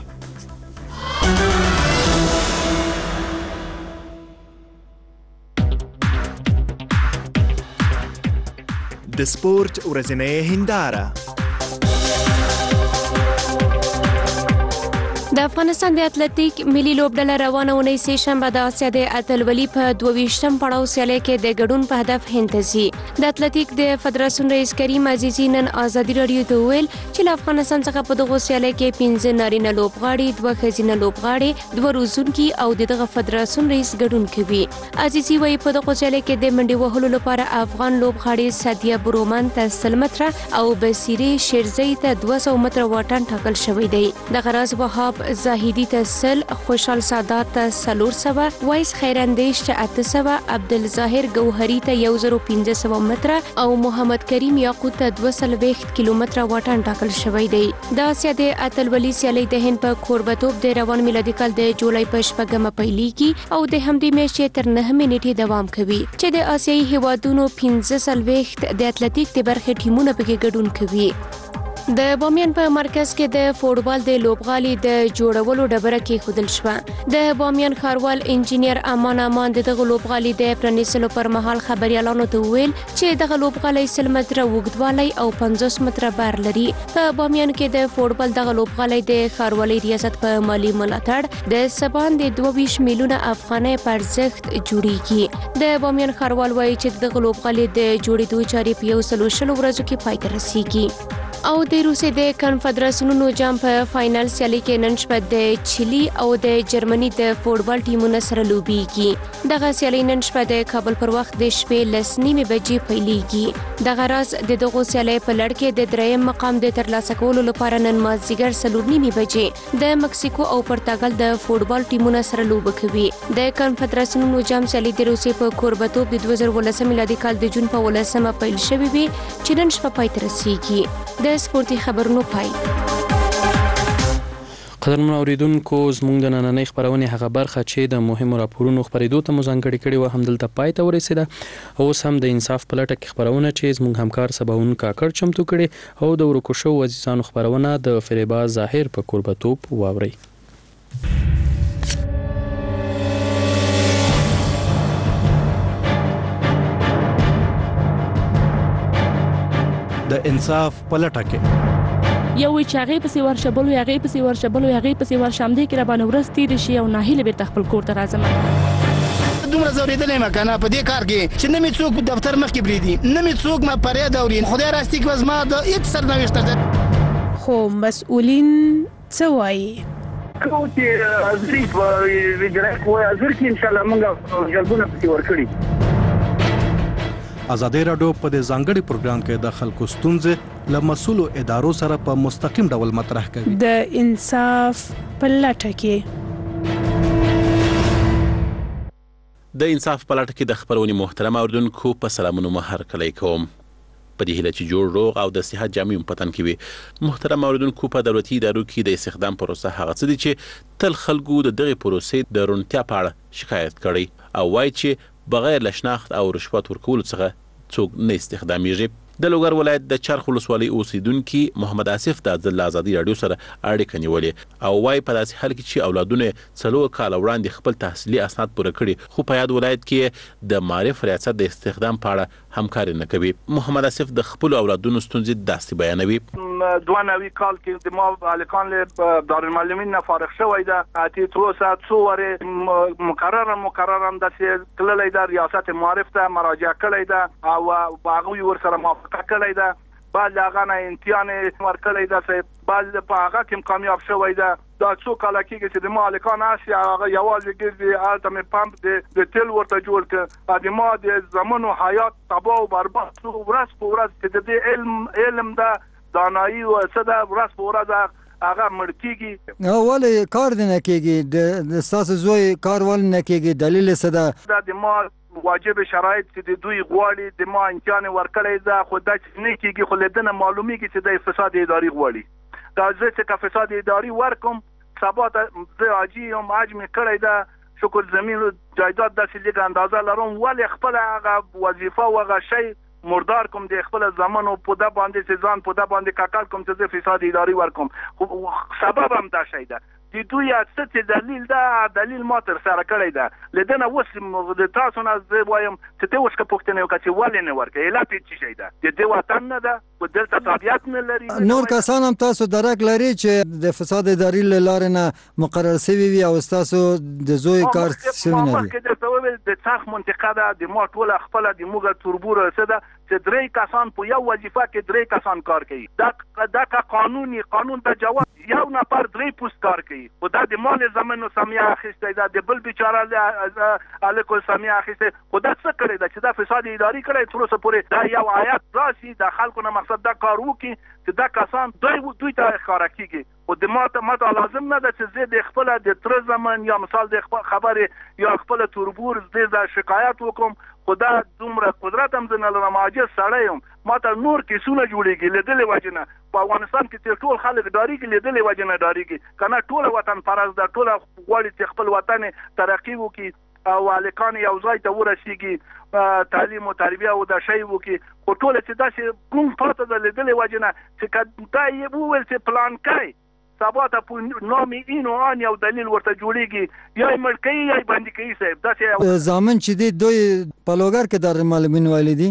د سپورت ورځنۍ هنداره. د افغانستان د اتلټیک ملي لوبډله روانه ونې سه شنبه د اسیا د اتلولي په 22م پړاو سیالي کې د ګډون په هدف هند ته ځي. د اتلټیک د فدراسیون رئیس کریم عزیزي نن ازادي رادیو ته ویل چې له افغانستان څخه په دغه سیالي کې 15 نارینه لوبغاړي، 2 ښځینه لوبغاړي، 2 روزونکي او دغه فدراسیون رئیس ګډون کوي. عزیزي وایي په دغه سیالي کې د منډي وهلو لپاره افغان لوبغاړي سادیه برومان ته 100 متره او بصیري شیرزی ته 200 متره واټن ټاکل شوی دی. د غراز وهاب زاهدی ته 100، خوشحال سادات ته 400، وایس خیراندیش ته 800، عبدالظاهر گوهری ته 1500 متره او محمد کریم یاقوت ته 220 کیلومتره واټن ټاکل شوی دی. د اسیا د اتلولي سیالي د هند په کوربتوب د روان میلادي کال د جولای په 8مه پیلېږي او د همدې میاشتې تر 9 نیټې دوام کوي چې د آسیایي هیوادونو 15 د اتلټیک د برخې ټیمونه پکې ګډون کوي. د بامیان په مرکز کې د فوټبال د لوبغالي د جوړولو ډبره کې خودل شوه. د بامیان ښاروال انجینیر امان دغه لوبغالي د پرانیستلو پر مهال خبريالانو ته ویل چې دغه لوبغالي 100 متره اوږدوالی او 50 متره بار لري. په بامیان کې د فوټبال دغه لوبغالي د ښاروالۍ ریاست په مالی ملاتړ د سبان د 22 میلیونه افغانۍ په ارزښت جوړیږي. د بامیان ښاروال وایي چې دغه لوبغالي د جوړېدو چارې په 120 ورځو کې پای ته رسیږي. او د روسي د کنفدراسیونو جام په فائنل سیالي کې نن شپه د چيلي او د جرمني د فوټبال ټیمونو سره لوبيږي. دغه سیالي نن شپه د کابل پر وخت د شپې 9:30 بجې پیلېږي. دغه راز د دغه سیالي په لړ کې د دریم مقام د ترلاسه کولو لپاره نن مازدیګر 4:30 بجې د مکسیکو او پرتګال د فوټبال ټیمونو سره لوبه کوي. د کنفدراسیونو جام سیالي د روسي په کوربتوب د 2018 میلادي کال د جون په 18 پیل شوې وي چې نن شپه پای ته رسیږي. د سپورتي خبرونو پای. قدرمن اوریدونکو زموږ د نننۍ خبرونې هغه برخه چې د مهمو راپورونو خبرېدو ته مزنګړې کړې و همدلته پای ته ورسېده. اوس هم د انصاف په لټه کې خبرونه چې زموږ همکار سباون کاکړ چمتو کړي او د ورکو شو عزیزانو خبرونه د فریبا ظاهر په کوربتوب واوري. د انصاف په لټه کې یو چې هغه پسې ورشبلو هغه پسې ورشبلو هغه پسې ورشم دې کې را باندې ورس تیر شي او ناهیله به خپل کور ته راځم. دومره زوریدلې مکنه په دې کار کې چې نه می څوک په دفتر مخ کې بریدي نه می څوک ما پرې دورین خدای راستي کې وزما د هیڅ سرنوشت ده. خو مسؤلین څه وایي کو چې ازري په ویډرک وای ازر کې ان شاء الله موږ جلبونه پسې ورکړي. ازادي رادیو په دې ځانګړي پروګرام کې د خلکو ستونزې له مسؤلو ادارو سره په مستقیم ډول مطرح کوي. د انصاف په لټه کې د انصاف په لټه کې د خبرونې محترم اوردونکو په سلامونو مهر کلی کوم. په دې هیله چې جوړ روغ او د صحت جامع پتن کې وي. محترم اوردونکو په دولتي ادارو کې د استخدام پروسه هغه څه دي چې تل خلکو د دغه پروسې د رونتیا په اړه شکایت کړي او وایي چې بغیر له شناخت او رشوت ورکولو څخه څوک نه استخدامیږي. د لوګر ولایت د چرخ ولسوالۍ اوسیدونکي محمد آصف د ځل آزادي رادیو سره اړیکه نیولې او وايي په داسې حال کې چې اولادونه 4 کال وړاندې خپل تحصیلي اسناد پوره کړي خو په یاد ولایت کې د معرف ریاست د استخدام په اړه همکاري نه کوي. محمد آصف د خپل اولادونو ستونزې داسې بیانوي. 92 کال کې د ما الکان له دارالمعلمین نه فارغ شوی دا اتی تروسه څوره مقرره د کللې د ریاست معرف ته مراجعه کړې ده او باغوي ور سره موافقه کړې ده. بعد هغه نه امتحان ورکړې ده چې بعد په هغه کې کامیاب شوی ده. دا څو کال کې چې د ما الکان آسیا هغه یوازې ګرځي الټمه پمپ د تل ورته جوړ ک د ما د زمانو حیات تباہ او برباد څو ورځ په ورځ چې د علم ده دانایی او صدا ورځ په ورځ هغه مړکیږي. اوله کار نه کېږي د ساس زوی کار ول نه کېږي دلیل صدا د ما واجب شرایط چې د دوی غواړي د ما امکان ورکړی دا خو د نه کېږي خو لدنه معلومیږي چې د فساد اداري غواړي. دا ځکه چې فساد اداري ورکوم سبا د اجي او ماجم کړی دا شکر زمين جایداد د سلیګ اندازه لرم ول خپل هغه وظیفه او هغه شی مردار کوم د خپل زمانو په د باندې سزان په د باندې کاکل کوم چې فساد اداري ورکوم سبب هم دا شی ده. د دوی ست دلیل دا دلیل ما تر سره کړی ده لدنه وس د تاسو نه زه وایم چې ته اوس کپوښتنه وکړي ولې نه ورکې اله پیچ شي ده د دې وطن نه ده او دلته طبيعت نه لري. نور کسان هم تاسو درک لري چې د فساد اداري لاره نه مقرر شوی وي او تاسو د زوی کار شوی نه وي. د توبل د څخ منطقه ده د ما ټول خپل د موږ تربور سره چې درې کسان په یو وظیفه کې درې کسان کار کوي. دا قانون د جواز یو نفر درې پوست کار کوي او دا د مال زمانو سمیه اخیسته ده د بل بیچاره الکو سمیه اخیسته خو دا څه کړی دا چې دا فساد اداري کړی تر اوسه پورې دا یو آیات راشي د خلکو نه مقصد دا کار وکي چې دا کسان دوی ته ښکارا کیږي او د ماته لازم نه ده چې زه د خپل د تر زمان یا مثال د خبرې یا خپل تربور د شکایت وکم خدا دومره قدرت هم زنه لرم عاجز سړی یم ماته نور کیسونه جوړیږي لیدلې وجنه په افغانستان کې ټول خلک داریږي لیدلې وجنه داریږي کنه ټول وطن پرز ده ټول غواړي چې خپل وطن ترقی وکړي او الکان یو ځای ته ورسیږي تعلیم او تربیه او د شی وکړي خو ټول چې دا چې کوم پاتې ده لیدلې وجنه چې دا یې وویل چې پلان کوي سبا ته په نامي اینو ان یو دلیل ورته جوړیږي یا ملکی یا باندې کوي صاحب دا چې زامن چې دی دوی په لوګر کې دارالمعلمین والدي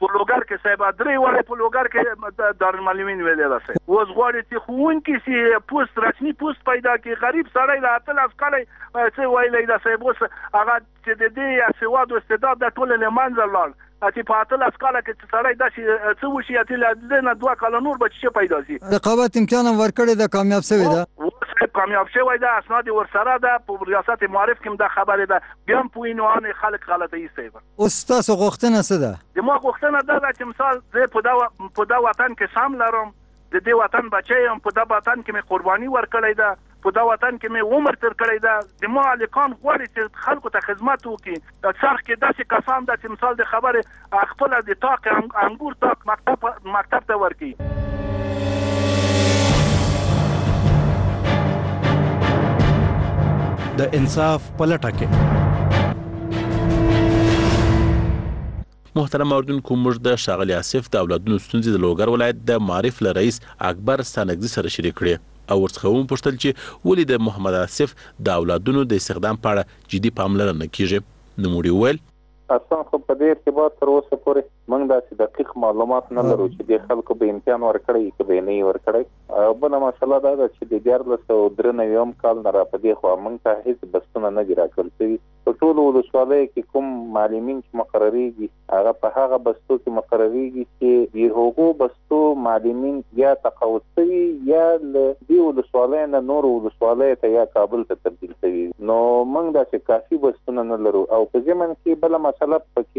په لوګر کې صاحب درې وړه په لوګر کې دارالمعلمین ویل راځي اوس غواړي چې خوونکي سي پوسټ رسمي پوسټ پیدا کړي غریب سړی لا تل افکاري څه ویلې دا صاحب اوس هغه چې د دې سواد او استعداد د ټول له منځه لاړ چې په اتل افکار کې سړی د څه وشي اتل نه 2 کال نور بچي پیدا شي رقابت امکان ورکړی د کامیاب شوی دا کامیاب شوی دا اسناد ورسره ده په ریاست معارف کې دا خبره ده بیا په وینوانه خلک غلطه ایستي اوس تاسو غوښتنه څه ده د ما غوښتنه ده چې مثال زه په دا وطن کې سام لرم د دې وطن بچیم په دا وطن کې مې قرباني ورکړې ده په دا وطن کې مې عمر تر کړی ده د ما الکان غواړي چې خلکو ته خدمت وکړي څرخ کې داسې کسان ده چې مثال د خبره خپل د تاق انګور تاق مکتب ته ورکړي د انصاف پلټه کې محترم اوریدونکو موږ د ښاغلي آصف د اولادونو ستونزې د لوګر ولایت د معارف له رئیس اکبر ستانکزي سره شریک کړې او ورڅخه وپوښتل چې ولې د محمد آصف د اولادونو د استخدام په اړه جدي پاملرنه کیږي نوموړي وویل اصلا خو په دې ارتباط تر اوسه پورې موږ داسې دقیق معلومات نه لرو چې د خلکو به امتحان ورکړي که به نه ورکړي او بله مسله دا ده چې د 1493 کال نه را په دې خوا موږ ته هیڅ بستونه نه دي راکړل شوي په ټولو ولسوالیو کې کوم معلمین چې مقرریږي هغه په هغه بستو کې مقرریږي چې د هغو بستو معلمین یا تقاعد شوي یا له دې ولسوالیو نه نورو ولسوالیو ته یا کابل ته تبدیل شوي نو موږ داسې کافي بستونه نه لرو او په ضمن کې بله مسله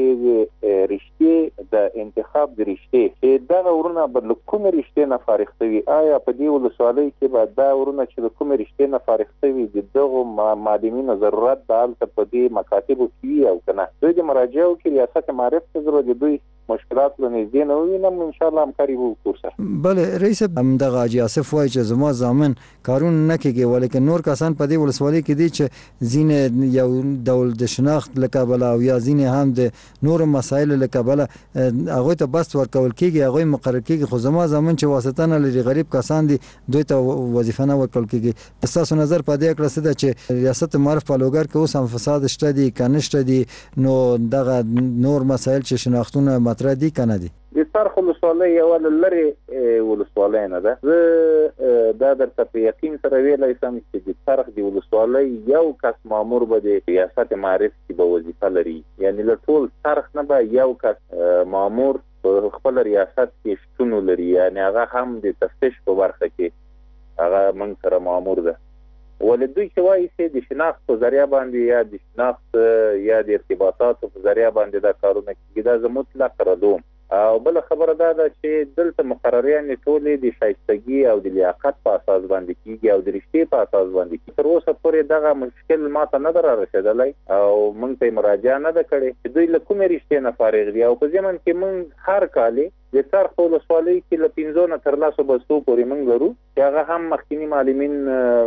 پکې رشتې د انتخاب د رشتې چې دا ورونه بل کوم رشتې نه فارغ شوي آیا په دې ولسوالۍ کې به دا ورونه چې د کوم رشتې نه فارغ شوي د دغه معلمینو ضرورت د هلته په دې مکاتبو کې او کنه دوی د مراجعو کې ریاست معارف ته ضرورت دوی مشکلات له نږدې نه وینم ان شاء الله همکاري وکړو بله رئیس همدغه حاجي آصف وایي چې زما ضامن کارون نه کېږي ولیکن نور کسان په دې ولسوالۍ کې دي چې ځینې یو ډول د شناخت له کبله او یا ځینې هم د نورو مسایلو له کبله هغوی ته بست ورکول کېږي هغوی مقرر کېږي خو زما ضامن چې واسطه نه لري غریب کسان دي دوی ته وظیفه نه ورکول کېږي ستاسو نظر په دې اړه څه ده چې ریاست معارف په لوګر کې اوس هم فساد شته دي که نه شته دي نو دغه نور مسایل چې شناختونه مطرح دي که نه دي د څرخ ولسوالۍ یوه لرې ولسوالۍ نه ده زه دا درته په یقین سره ویلی سم چې د څرخ د ولسوالۍ یو کس مامور به د ریاست معارف کې به وظیفه لري یعنی له ټول څرخ نه به یو کس مامور په خپل ریاست کې شتون ولري یعنی هغه هم د تفتیش په برخه کې هغه موږ سره مامور ده ولې دوی چې وایي چې د شناخت په ذریعه باندې یا د شناخت یا د ارتباطاتو په ذریعه باندې دا کارونه کېږي دا زه مطلق ردوم او بل خبره دا ده چې دلته مقرریان ټولې د شایستګي او د لیاقت په اساس باندې کیږي او د رشتې په اساس باندې کیږي تر اوسه پورې دغه مشکل ماته نه در رسیدلی او موږ ته مراجعه نه ده کړې چې دوی له کومې رشتې نه فارغ دي او په ضمن کې موږ هر کال د څرخ ولسوالۍ کې له 15 نه تر 10 بستو پورې موږ لرو چې هغه هم مخکینی معلمین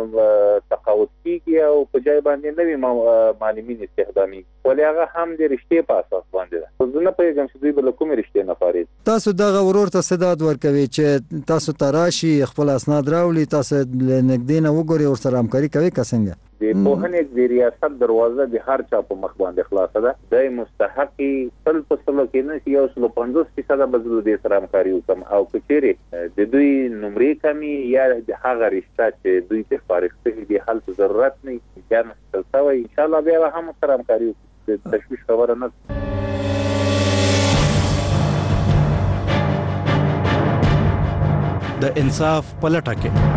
تقاعد کیږي او په ځای باندې نوي معلمین استخدامي ولې هغه هم د رشتې په اساس باندې ده زه نه پوهېږم چې دوی به له کومې رشتې نه فارغ تاسو دغه ورور ته صداد ورکوي چې تاسو تراشي خپل اسناد راولي تاسو نږدې نه وګوري او سره همکاري کوي که څنګه د پوهنې د ریاست دروازه د هر چا په مخ باندې خلاصه ده د مستحقي 100% کې نه یو 50% به زه د سره همکاري وکم او که چیرې د دوی نمرې کمی یا د هغه رشته چې دوی ته فارغ شوي دي هلته ضرورت نه یا نشته شوی ان شاء الله بیا هم سره همکاري وکړو د تشویش خبره نه د انصاف پلټه کې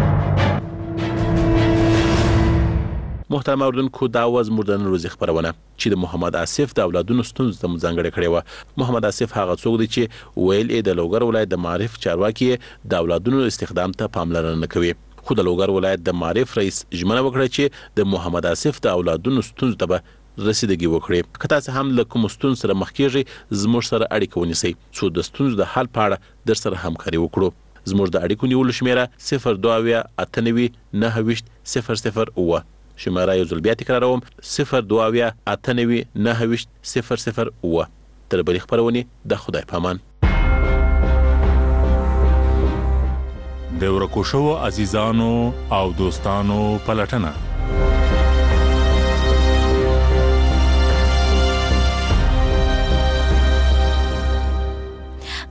محترم اوریدونکو دا و زموږ د نن ورځې خپرونه چې د محمد آصف د اولادونو ستونزو ته مو ځانګړې کړې وه محمد آصف هغه څوک دی چې ویل یې د لوګر ولایت د معارف چارواکي د اولادونو استخدام ته پاملرنه نه کوي خو د لوګر ولایت د معارف رئیس ژمنه وکړه چې د محمد آصف د اولادونو ستونزو ته به رسیدګي وکړي که تاسو هم له کوم ستونزو سره مخ کیږئ زموږ سره اړیکه ونیسئ څو د ستونزو د حل په اړه در سره همکاري وکړو زموږ د اړیکو نیولو شمیره 02989000 شماره یو ځل بیا تکراروم 02989000 تر بلې خپرونې د خدای پامان د ورکو شوو عزیزانو او دوستانو پلټنه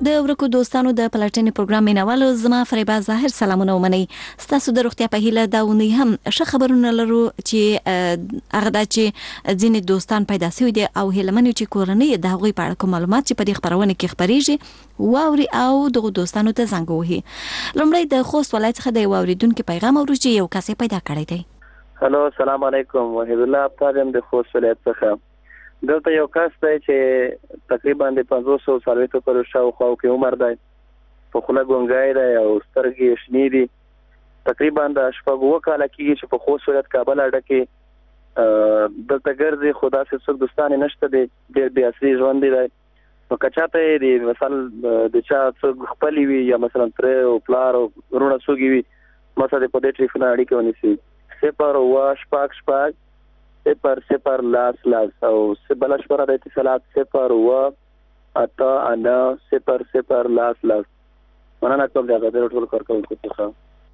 د ورکو دوستانو د پلټنې پروګرام مینوالو زما فریبا ظاهر سلامونه ومنئ. ستاسو د روغتیا په هیله دا ونی هم ښه خبرونه لرو چې هغه دا چې ځینې دوستان پیدا شوي دي او هیله منو چې کورنۍ د هغوی په اړه کوم معلومات چې په دې خپرونه کې خپریږي واوري او دغه دوستانو ته زنګ ووهي. لومړی د خوست ولایت څخه د یو اوریدونکو پیغام اورو چې یو کس پیدا کړی دی. هلو السلام علیکم، وحید الله ابطالم د خوست ولایت څخه. دلته یو کس دی چې تقریبا د 500 سالويتو پر شاوخوا کې عمر دی، په خوله ګونګای دی او سترګې شنې دي. تقریبا د شپږ کاله کېږي چې په خوست ولایت کابل اډه کې دلته ګرځي، خو داسې څوک دوستان نشته دی، ډېر بې اصلي ژوند دی. نو که چاته یې مثلا د چا څوک خپلې وي یا مثلا تره او پلار او وروڼه څوک وي، مثلا په دې ټلیفون اړیکه ونیسي 0 0 لاس او بل شماره د اتصالات 0 8 9 0 لاس. مننه کوم دا د ټول کارکونکو څخه.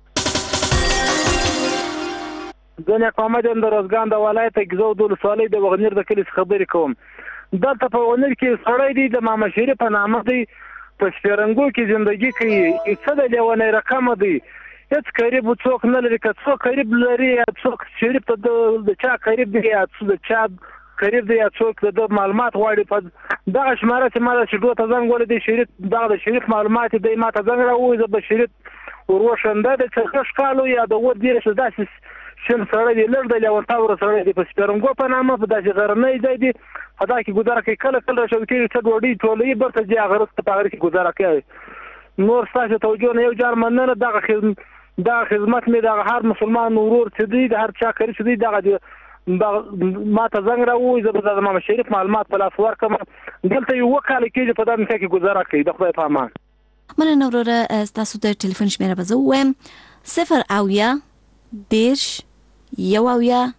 زه محمد اندر روزګان د ولایت ګزو د ولسوالۍ د وغنیر د کلي خبرې کوم. دلته په وغنیر کې سړی دی د ماما شریف په نامه دی، په شپرنګو کې ژوندۍ کوي، څه د لیونی رقم دی، هیڅ قریب څوک نه لري. که څوک قریب لري یا څوک شریف ته د چا قریب دی یا د چا قریب دی یا څوک د معلومات غواړي، په دغه شماره چې ما د شیدو ته زنګ ولیدی، شریف دغه د شریف معلومات دی ما ته زنګ راووي، زه به شریف وروښنده د څه ښکالو یا د اور دیرش داسې شل سړی دی، لږ د لیونتاوره سړی دی، په سپرنګو په نامه په داسې غرنی ځای دی، په دا کې ګزاره کوي. کله کله راشد کېږي څه ډوډۍ ټولوي برته ځي هغه رسته په هغه کې ګزاره کوي. نور ستاسو توجه نه یو جار مننه. دغه خدمت مې د هر مسلمان ورور چې دی د هر چا کړی چې دی دغه ما ته زنګ راووي، زه به د امام شریف معلومات په لاس ورکړم. دلته یو کال کېږي په دغه کې گزاره کوي. د خدای په امان. مننه وروره. ستاسو د ټلیفون شمیره به زه ووایم 0 10 1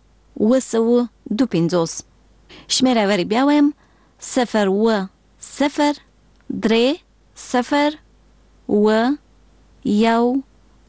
250. شمیره وری بیا وایم 0 0 3 0 1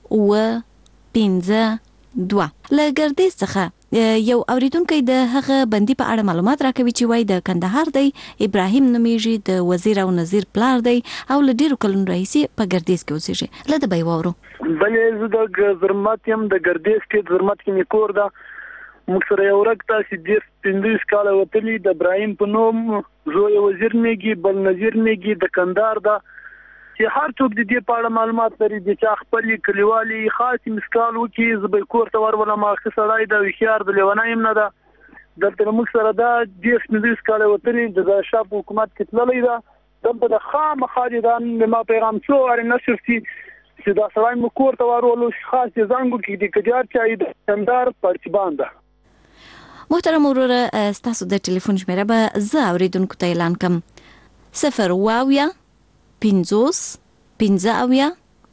2 لګردې څخه یو اوریدونکو د هغه بندي په اړه معلومات راکوي چې وای د کندهار دی، ابراهیم نومیږي، د وزیر او نظیر پلار دی او له ډیرو کلونو راهیسې په ګردیز کې اوسېږي. له د به وورو بلې زه د زرمت یم، د ګردیز کې زرمت کې مې کور ده. موږ سره یو ورک تاسې 15 کاله وتلي، د ابراهیم په نوم، زوی وزیر میږي، بل نظیر میږي، د کندهار ده. چې هر څوک د دې په اړه معلومات لري، د چا خپل کلیوالي خاص مسکال وکړي، زه به کور ته ورولم. هغه سړی د هوښیار د لیونی هم نه ده. دلته موږ سره دا 15 کاله وتلي، د شاب حکومت کې تللی ده. دلته د خامخا د ما پیغام څو وارې نشر شي چې دا سړی مو کور ته ورولو، خاص یې زنګ وکړي د کجار چای د کندهار پرچبان ده. محترم وروره، ستاسو د ټلیفون شمیره به زه اوریدونکو ته اعلان کړم 0 50 15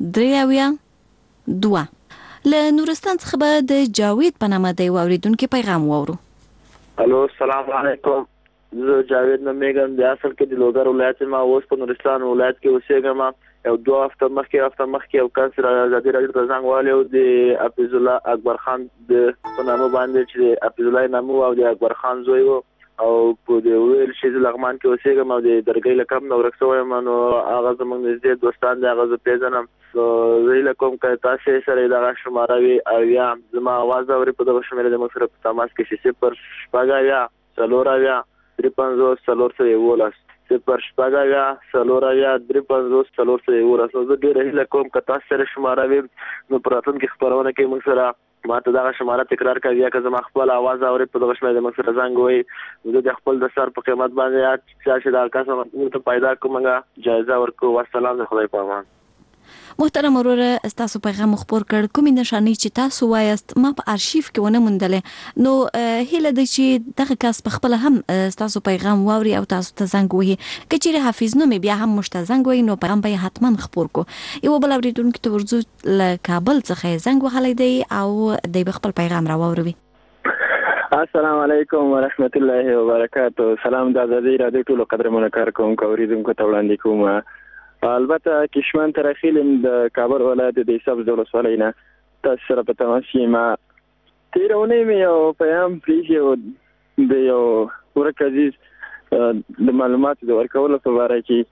2. له نورستان څخه به د جاوید په نامه د یو اوریدونکو پیغام واورو. الو السلام علیکم، زه جاوید نومیږم، د اصل کې د لوګر ولایت ما اوس په نورستان ولایت کې اوسېږم. یو 2 هفته مخکې یو کس را ازادي راډیو ته زنګ والو د حفیظ الله اکبر خان د په نامه باندې چې حفیظ الله نامو او د اکبر خان زوی وو او په د ویل شي لغمان کې اوسېږم او د درګۍ لکم نو ورکسوي منو هغه زموږ نږدې دوستان دي، هغه زه پیژنم. زه له کوم کې تاسو سره دغه شماره وي او یا زما आवाज اوري په دغه شماره د مخ سره په تماس کې شي 0 شپږاویا 4 350 411 0 شپږاویا 4 350 411. زه ډېر هیله کوم که تاسو سره شماره وي نو پراتون کې خبرونه کې موږ سره ما ته دغه شماره تکرار کوي یا که زما خپل आवाज اوري په دغه شماره د موږ سره زنګ وي، زه د خپل د سر په قیمت باندې چې دا کس موږ ته پیدا کومه جایزه ورکو. والسلام، د خدای په امان. محترم وروره، تاسو پیغام خبر کړ، کومې نشانې چې تاسو وایست ما په ارشیف کې ونه موندلې، نو هیله ده چې دغه کس په خپل هم تاسو پیغام واوري او تاسو ته زنګ وهي. که چیرې حافظ نومې بیا هم مشته زنګ وهي نو پیغام به حتما خبر کو. یو بل اوریدونکو ته ورځو له کابل څخه زنګ وهلی دی او د خپل پیغام راووروي. السلام علیکم ورحمت الله وبرکاته. سلام د ازادي راډیو ټولو قدرمنو کارکونکو اوریدونکو ته وړاندې کوم. البته کشمن ترخیلم د کابل ولایت د سبز ولسوالۍ نه تاسو سره په تماس یم. تیرونه مې یو پیغام پریږدي د یو ورک عزیز د معلوماتو د ورکولو په اړه کې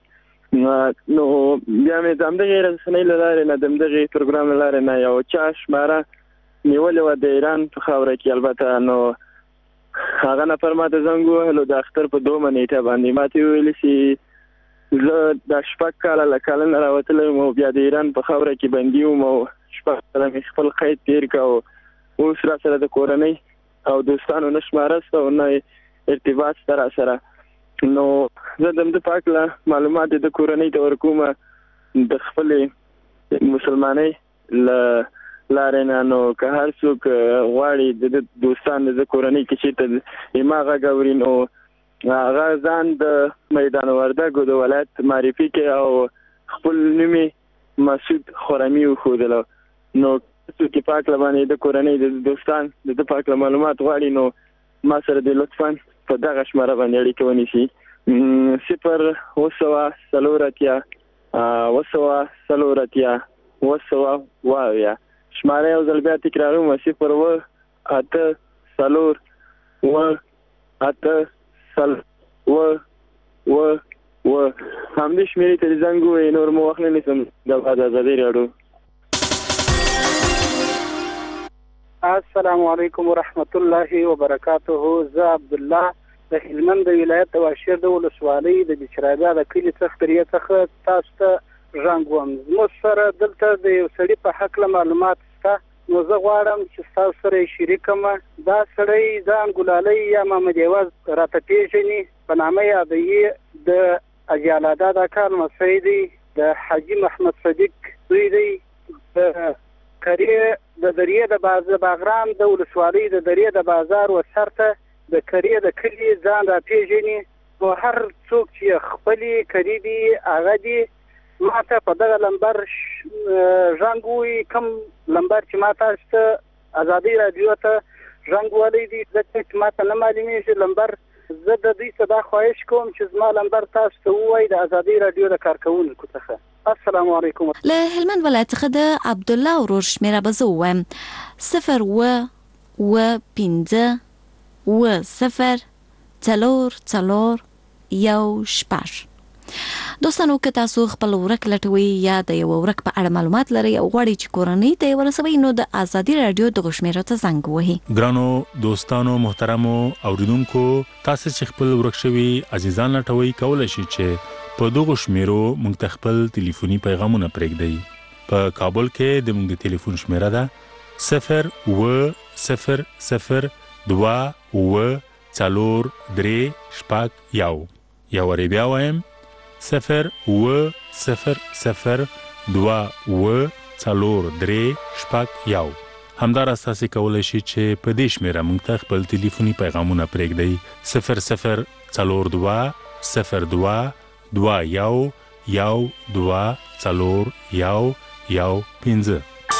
نو بیا مې دمدغه رسنۍ لاره نه دمدغه پروګرام لاره نه یو چا شماره نیولې و د ایران په خاوره کې البته نو هغه نه پر ماته زنګ وهلو د اختر په 2 نیټه باندې ماته ویل چې زه د شپږ کاله له کال نه راوتلم او بیا د ایران په خاوره کې بندي وم او شپږ کاله مې خپل قید تیر کړ او اوس را سره د کورنۍ او دوستانو نه شماره سته او نه ارتباط سره سره نو زه د پاک له معلومات د کورنۍ ته ورکوم د خپل مسلمانۍ لارې نه نو که هر څوک غواړي د دوستان د کورنۍ کې چې ته ایماغه ګوري نو هغه ځان د میدان وردګو د ولایت معرفي کې او خپل نوم مسعود خرمی وښودل نو څوک پاک لبانې د کورنۍ د دوستان د پاک معلومات غواړي نو ما سره د لطفاً په دغه شماره باندې اړیکه ونیسي 0 سلورتیا واویا شماره یو ځل بیا تکراروم 0 8 سلور و 8 سل و همدې شمیرې ته زنګ وې نور مو وخت نه نسم د آزادۍ راډیو. السلام علیکم ورحمت الله وبرکاته. زه عبد الله د هلمند ولایت د واشیر د ولسوالۍ د بچرابیا د کلی څخه تاسو ته ژوند وم. زموږ سره دلته د یو سړي په حق له معلومات شته نو زه غواړم چې تاسو سره شریکم. دا سړی ځان ګلالۍ یا محمد یواز راته پیژني په نامه یادوي د اجالادا د کار مسعود دی د حاجی محمد صدیق دوی دی د کریه د دریه د باغرام د ولسوالۍ د دریه د بازار وسرته د کریه د کلی ځان را پیژني او هر څوک چې خپل قریبي هغه دی ماته په دغه لمبر ژوندوي کوم لمبر چې ماته ست ازادي رادیو ته ژوندولې دي چې ماته نه معلومیږي لمبر. زه د دې صدا خواهش کوم چې زما لمبر تاسو ته ووایي د ازادي رادیو د کارکونکو څخه. السلام علیکم. له هلمند ولایت څخه د عبد الله ورور شمیره به زه ووایم 0 دوستانو که تاسو خپل ورک لټوي یا د یو ورک په اړه معلومات لرئ او غواړئ چې کورنۍ ته ورسوي نو د ازادي رادیو د غشمیره ته زنګ وهئ. ګرانو دوستانو محترمو اوریدونکو تاسو چې خپل ورک شوي عزیزان لټوي کولای شئ چې په دغه شمیرو موږ ته خپل ټلیفوني پیغامونه پرېږدئ. په کابل کې د موږ د ټلیفون شمیره ده 0 یا وری بیا وایم 0 همدار اساسي کولای شي چې په دې شمیره موږ ته خپل ټلیفوني پیغامونه پرېږدئ 0022122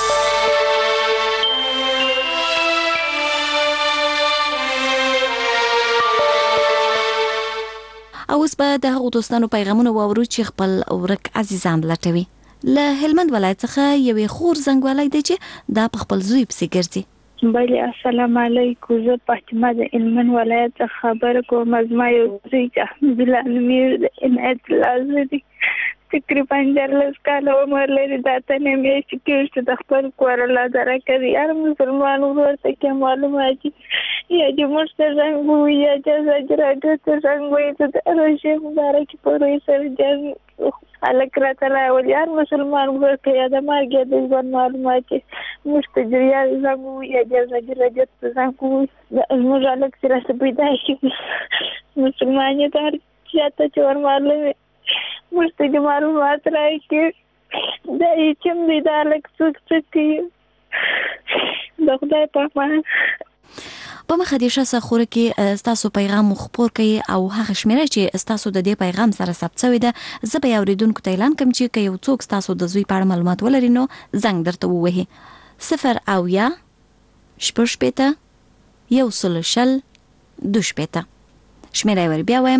اوس به د هغو دوستانو پیغامونه واورو چې خپل ورک عزیزان لټوي. له هلمند ولایت څخه یوې خور زنګوالی دی چې دا په خپل زوی پسې ګرځي. بله السلام علیکم. زه فاطمه د هلمند ولایت څخه خبره کوم. زما یو زوی چې احمد الله نومیږي د عنایت الله زوی دی تقریبا 14 کاله عمر لري. دا ته نه میاشتې کېږي چې د خپل کور الله دره کوي. هر مسلمان ورور ته کې معلومات یا د موږ ته زنګ ووایي یا د ازادي راډیو ته زنګ ووایي چې د روژې مبارکې په روی سره هلک راته راولي. هر مسلمان ورور ته یا د مرګ یا د ژوند معلومات موږ ته یا زنګ ووایي یا د ازادي راډیو ته زنګ ووایي. زموږ هلک چې راته پیدا شي مسلمان یې ته هر چا ته چې ور معلوم موږ ته د معلومات راکړي دا یې چم دی دا هلک څوک څه کوي د خدای په امان. په مخه دې ښه خوره کې ستاسو پیغام خپور کړئ او هغه شمیره چې ستاسو د دې پیغام سره ثبت شوی ده زه به اوریدونکو ته اعلان کوم چې که یو څوک ستاسو د زوی په اړه معلومات ولري نو زنګ درته ووهي 0 شمیره ور بیا وایم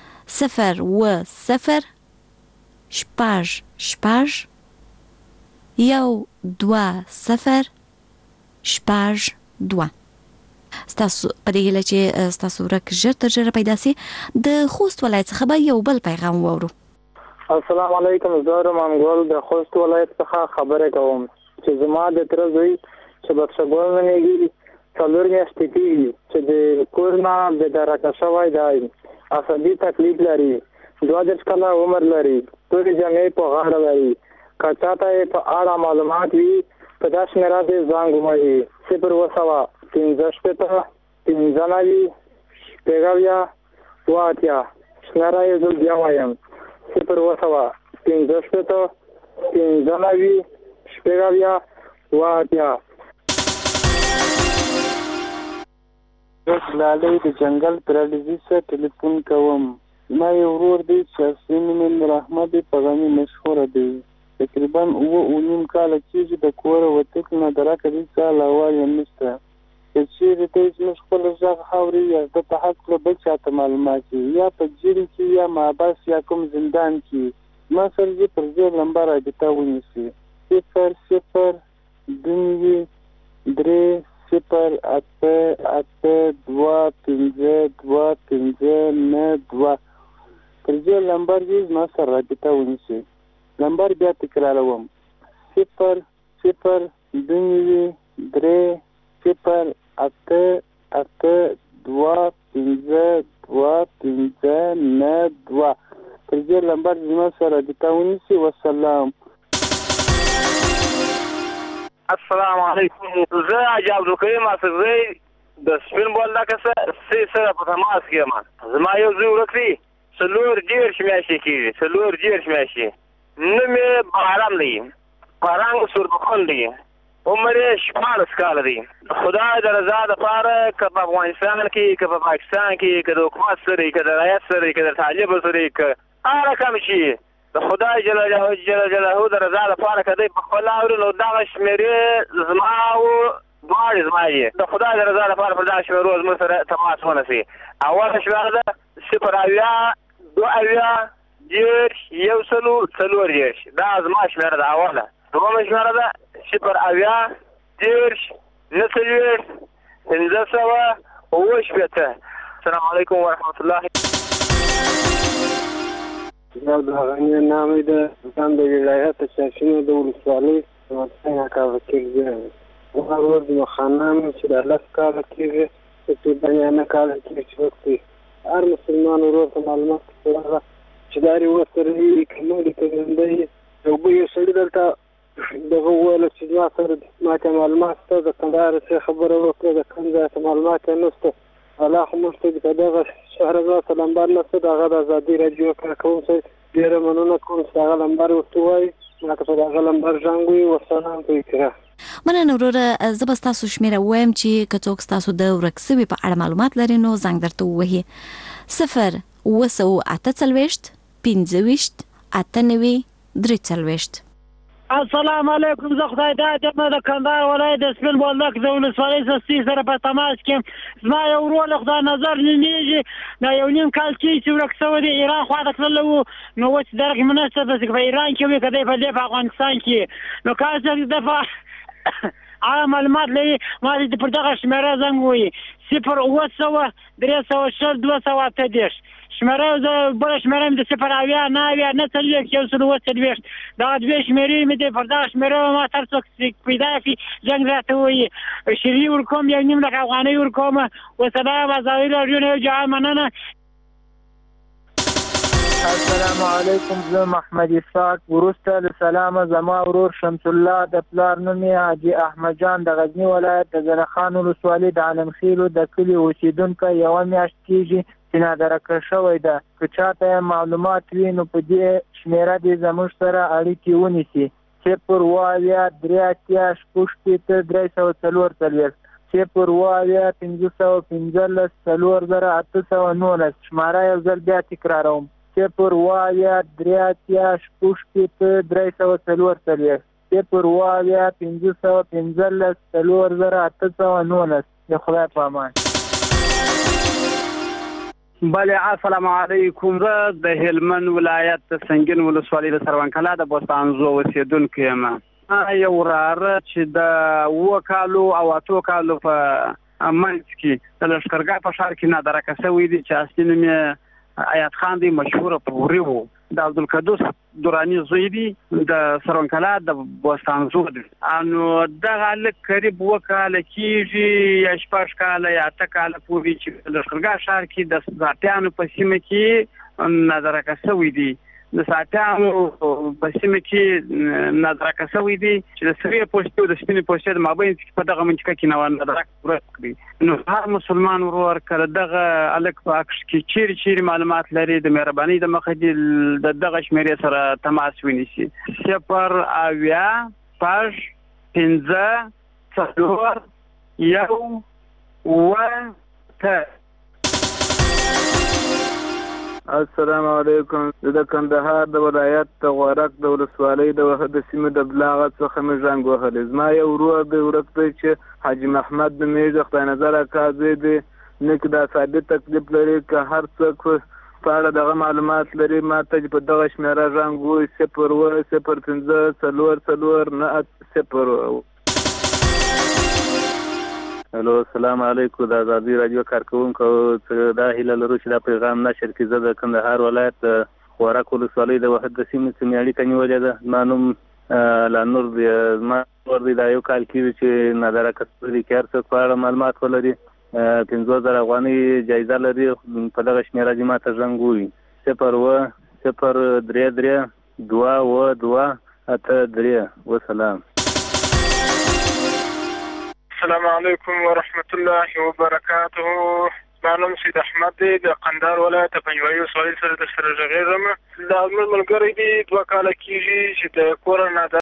0 ستاسو په دې هیله چې ستاسو ورک ژر تر ژره پیدا سي. د خوست ولایت څخه به یو بل پیغام واورو. السلام علیکم. زه منګول د خوست ولایت څخه خبره کوم چې زما د تر زوی چې بخښګول نهږي څلور میاشتې کېږي چې د کور نه بېدرکه شوی دی. عصبي تکلیف لري. 22 کاله عمر لري. ټولې جامې په غاړه لري. که چاته یې په اړه معلومات وي په دا شمېره دې زنګ ووهي 015 15 شپږ 80 شمېره یې زه بیا وایم 015 15 شپږ 80. لالی د جنگل پراليزي سره ټلیفون کوم. ما یو ورور دی چې اسمه نور احمد په غني مشهور دی. تقریبا 9 کال کېږي د کور وتل نه درکه دي سال اول نشته. چې دې چې خپل ځای خوري یا د حق له بل چاته معلومات یا په جیل کې یا محبس یا کوم زندان کې ما سره دې پر ځای لمبر راځي ونیسي 0 2 3 0 8 2 5 2 5 9 2 پر ځای لمبر دې ما سره راځي ونیسي. لمبر بیا تکراروم 0 0 2 3 0 8 8 2 5 2 5 9 2 پر دې لمبر زما سره د تاونسي. والسلام. السلام علیکم. زه اجازه وکړم چې د سپین بول دا کسه سره په تماس کې ما زما یو زوی ورکړي څلور ډیر شمیاشي کېږي څلور ډیر شمیاشي نه مې باران دی پرنګ سربخون دی عمر 14 کال دی. خدای د رضا لپاره که په افغانستان کې که په پاکستان کې که د حکومت سره که د رئیس سره که د طالب سره که هر رقم شي د خدای جل جلاله د رضا لپاره که دی په خپل اوري نو دغه شمیرې زما او دواړې زما یې د خدای د رضا لپاره پر دغه شمیرو زموږ سره تماس ونیسي. اوله شمېره ده 0 2 10 1 دا زما شمېره ده اوله. دومره شمېره ده 0 10 9 15 السلام علیکم ورحمت الله. دا د غنی نامې د ځان د ولایت سیاسيونو د ولسوالۍ څنګه کار کوي. هغه ورځ مخانام چې د الله کار کوي چې بیان کار کوي چې هر مسلمان ورو ته معلومات ورغله چې داري وسره کومه د کوي یو به سړی دلته دغه ول چې ما سره ما ته معلومات ته د کندهار څخه خبره وکړه د کندهار معلومات نشته. الله خو مستګ دغه شهرزاد لمبر نشته دغه د ازادي رادیو کوم څه ډیره مننه کوم چې هغه لمبر وتوي ماته په دغه لمبر ژوندوي. والسلام علیکم. مننه وروره. زه به تاسو شمیره وایم چې که څوک تاسو د ورکسوي په اړه معلومات لري نو زنګ درته ووهي 0 9 15 8 9 السلام علیکم. زه خدای دې د کندهار ولایت د سپین بولدک د ولسوالۍ سره په تماس کې زما یو ورور خدای نظر نیږي دا یو نیم کال کې چې ورکسو دی ایران خوا ته تللی وو نو اوس درک مناسب ده چې په ایران کې وي که دی په افغانستان کې نو کار چې دفعه هغه معلومات لري ما دې پر دغه شمېره زنګ ووهي 0 2 شمېره بله شمېره مې د 0 9 9 دغه دوې شمېرې مې د پر دغه شمېره ما تر څوک پیدا کړي جنګ راته ووایي شیري ورکوم یو نیم لک افغانۍ ورکوم. وسلام. ازادي راډیو نه جهان مننه. السلام علیکم. زه محمد اسحاق وروسته له سلامه زما ورور شمس الله د پلار نوم یې حاجي احمد جان د غزني ولایت د زرخان ولسوالۍ د عالمخیلو د کلي اوسېدونکی یوه میاشت کېږي چې نادرکه شوی ده. که چاته معلومات وي نو په دې شمېره دې زموږ سره اړیکې ونیسي 0 344 0 شماره یو ځل بیا تکراروم 0 د خدای په امان. بله السلام علیکم. زه د هلمند ولایت د سنگین ولسوالۍ د سروانکلا د بوستانزو اوسېدونکی یم. یو وراره چې د 7 کالو او 8 کالو په منځ کې د لښکرګاه په ښار کې نادرکه شوی دی چې اصلي نوم یې ایات خان دی مشهوره پوري وو د عبدالقدوس دوراني زوی دی د سرونکلا د بوستان زوی دی انو دغه هلک قریب 2 کاله کېږي یا 6 کاله یا 8 کاله پورې چې د لښکرګاه ښار کې د ساتیانو په سیمه کې نظرکه شوی دی د ساتیانو په سیمه کې نظرکه شوی دی چې د سوي پوسټو د سپینې پوسټې د مابین کې په دغه منطقه کې نو نظرکه ورک کړي نو هر مسلمان ورور کله دغه الک په عکس کې چیرې معلومات لري د مهرباني د مخه د دغه شمیرې سره تماس ونیسي 0 اویا پاش 15 څلور یو و السلام علیکم د کندهار د ولایت د غورک د ولسوالۍ د وحده سیمې د بلاغه څخه مې زنګ وهلی زما یو ورور دی ورک دی چې حاجي محمد نومیږي خدای نظر اکا زوی دی نه کې دا ثابت تکلیف لري که هر څوک په اړه دغه معلومات لري ما ته په دغه شمیره زنګ ووایي 015 هلو السلام علیکم د ازادي رادیو کارکونکو دا هیله لرو چې دا پیغام نشر کړي زه د کندهار ولایت د غورک ولسوالۍ د وحده سیمې څخه اړیکه نیولې ده ما نوم لانور دی ما ورته دا یو کال کېږي چې نظرکه ستوري کې هر څه په اړه معلومات ولري 15,000 افغانۍ جایزه لري په دغه شمیره دې ما ته زنګ ووایي 0 وسلام السلام علیکم ورحمت الله وبرکاته ما نوم سید احمد دی د قندهار ولایت پنجوایي ولسوالۍ سره د سره غږیږم دا زموږ ملګری دی 2 کاله کېږي چې د کور نه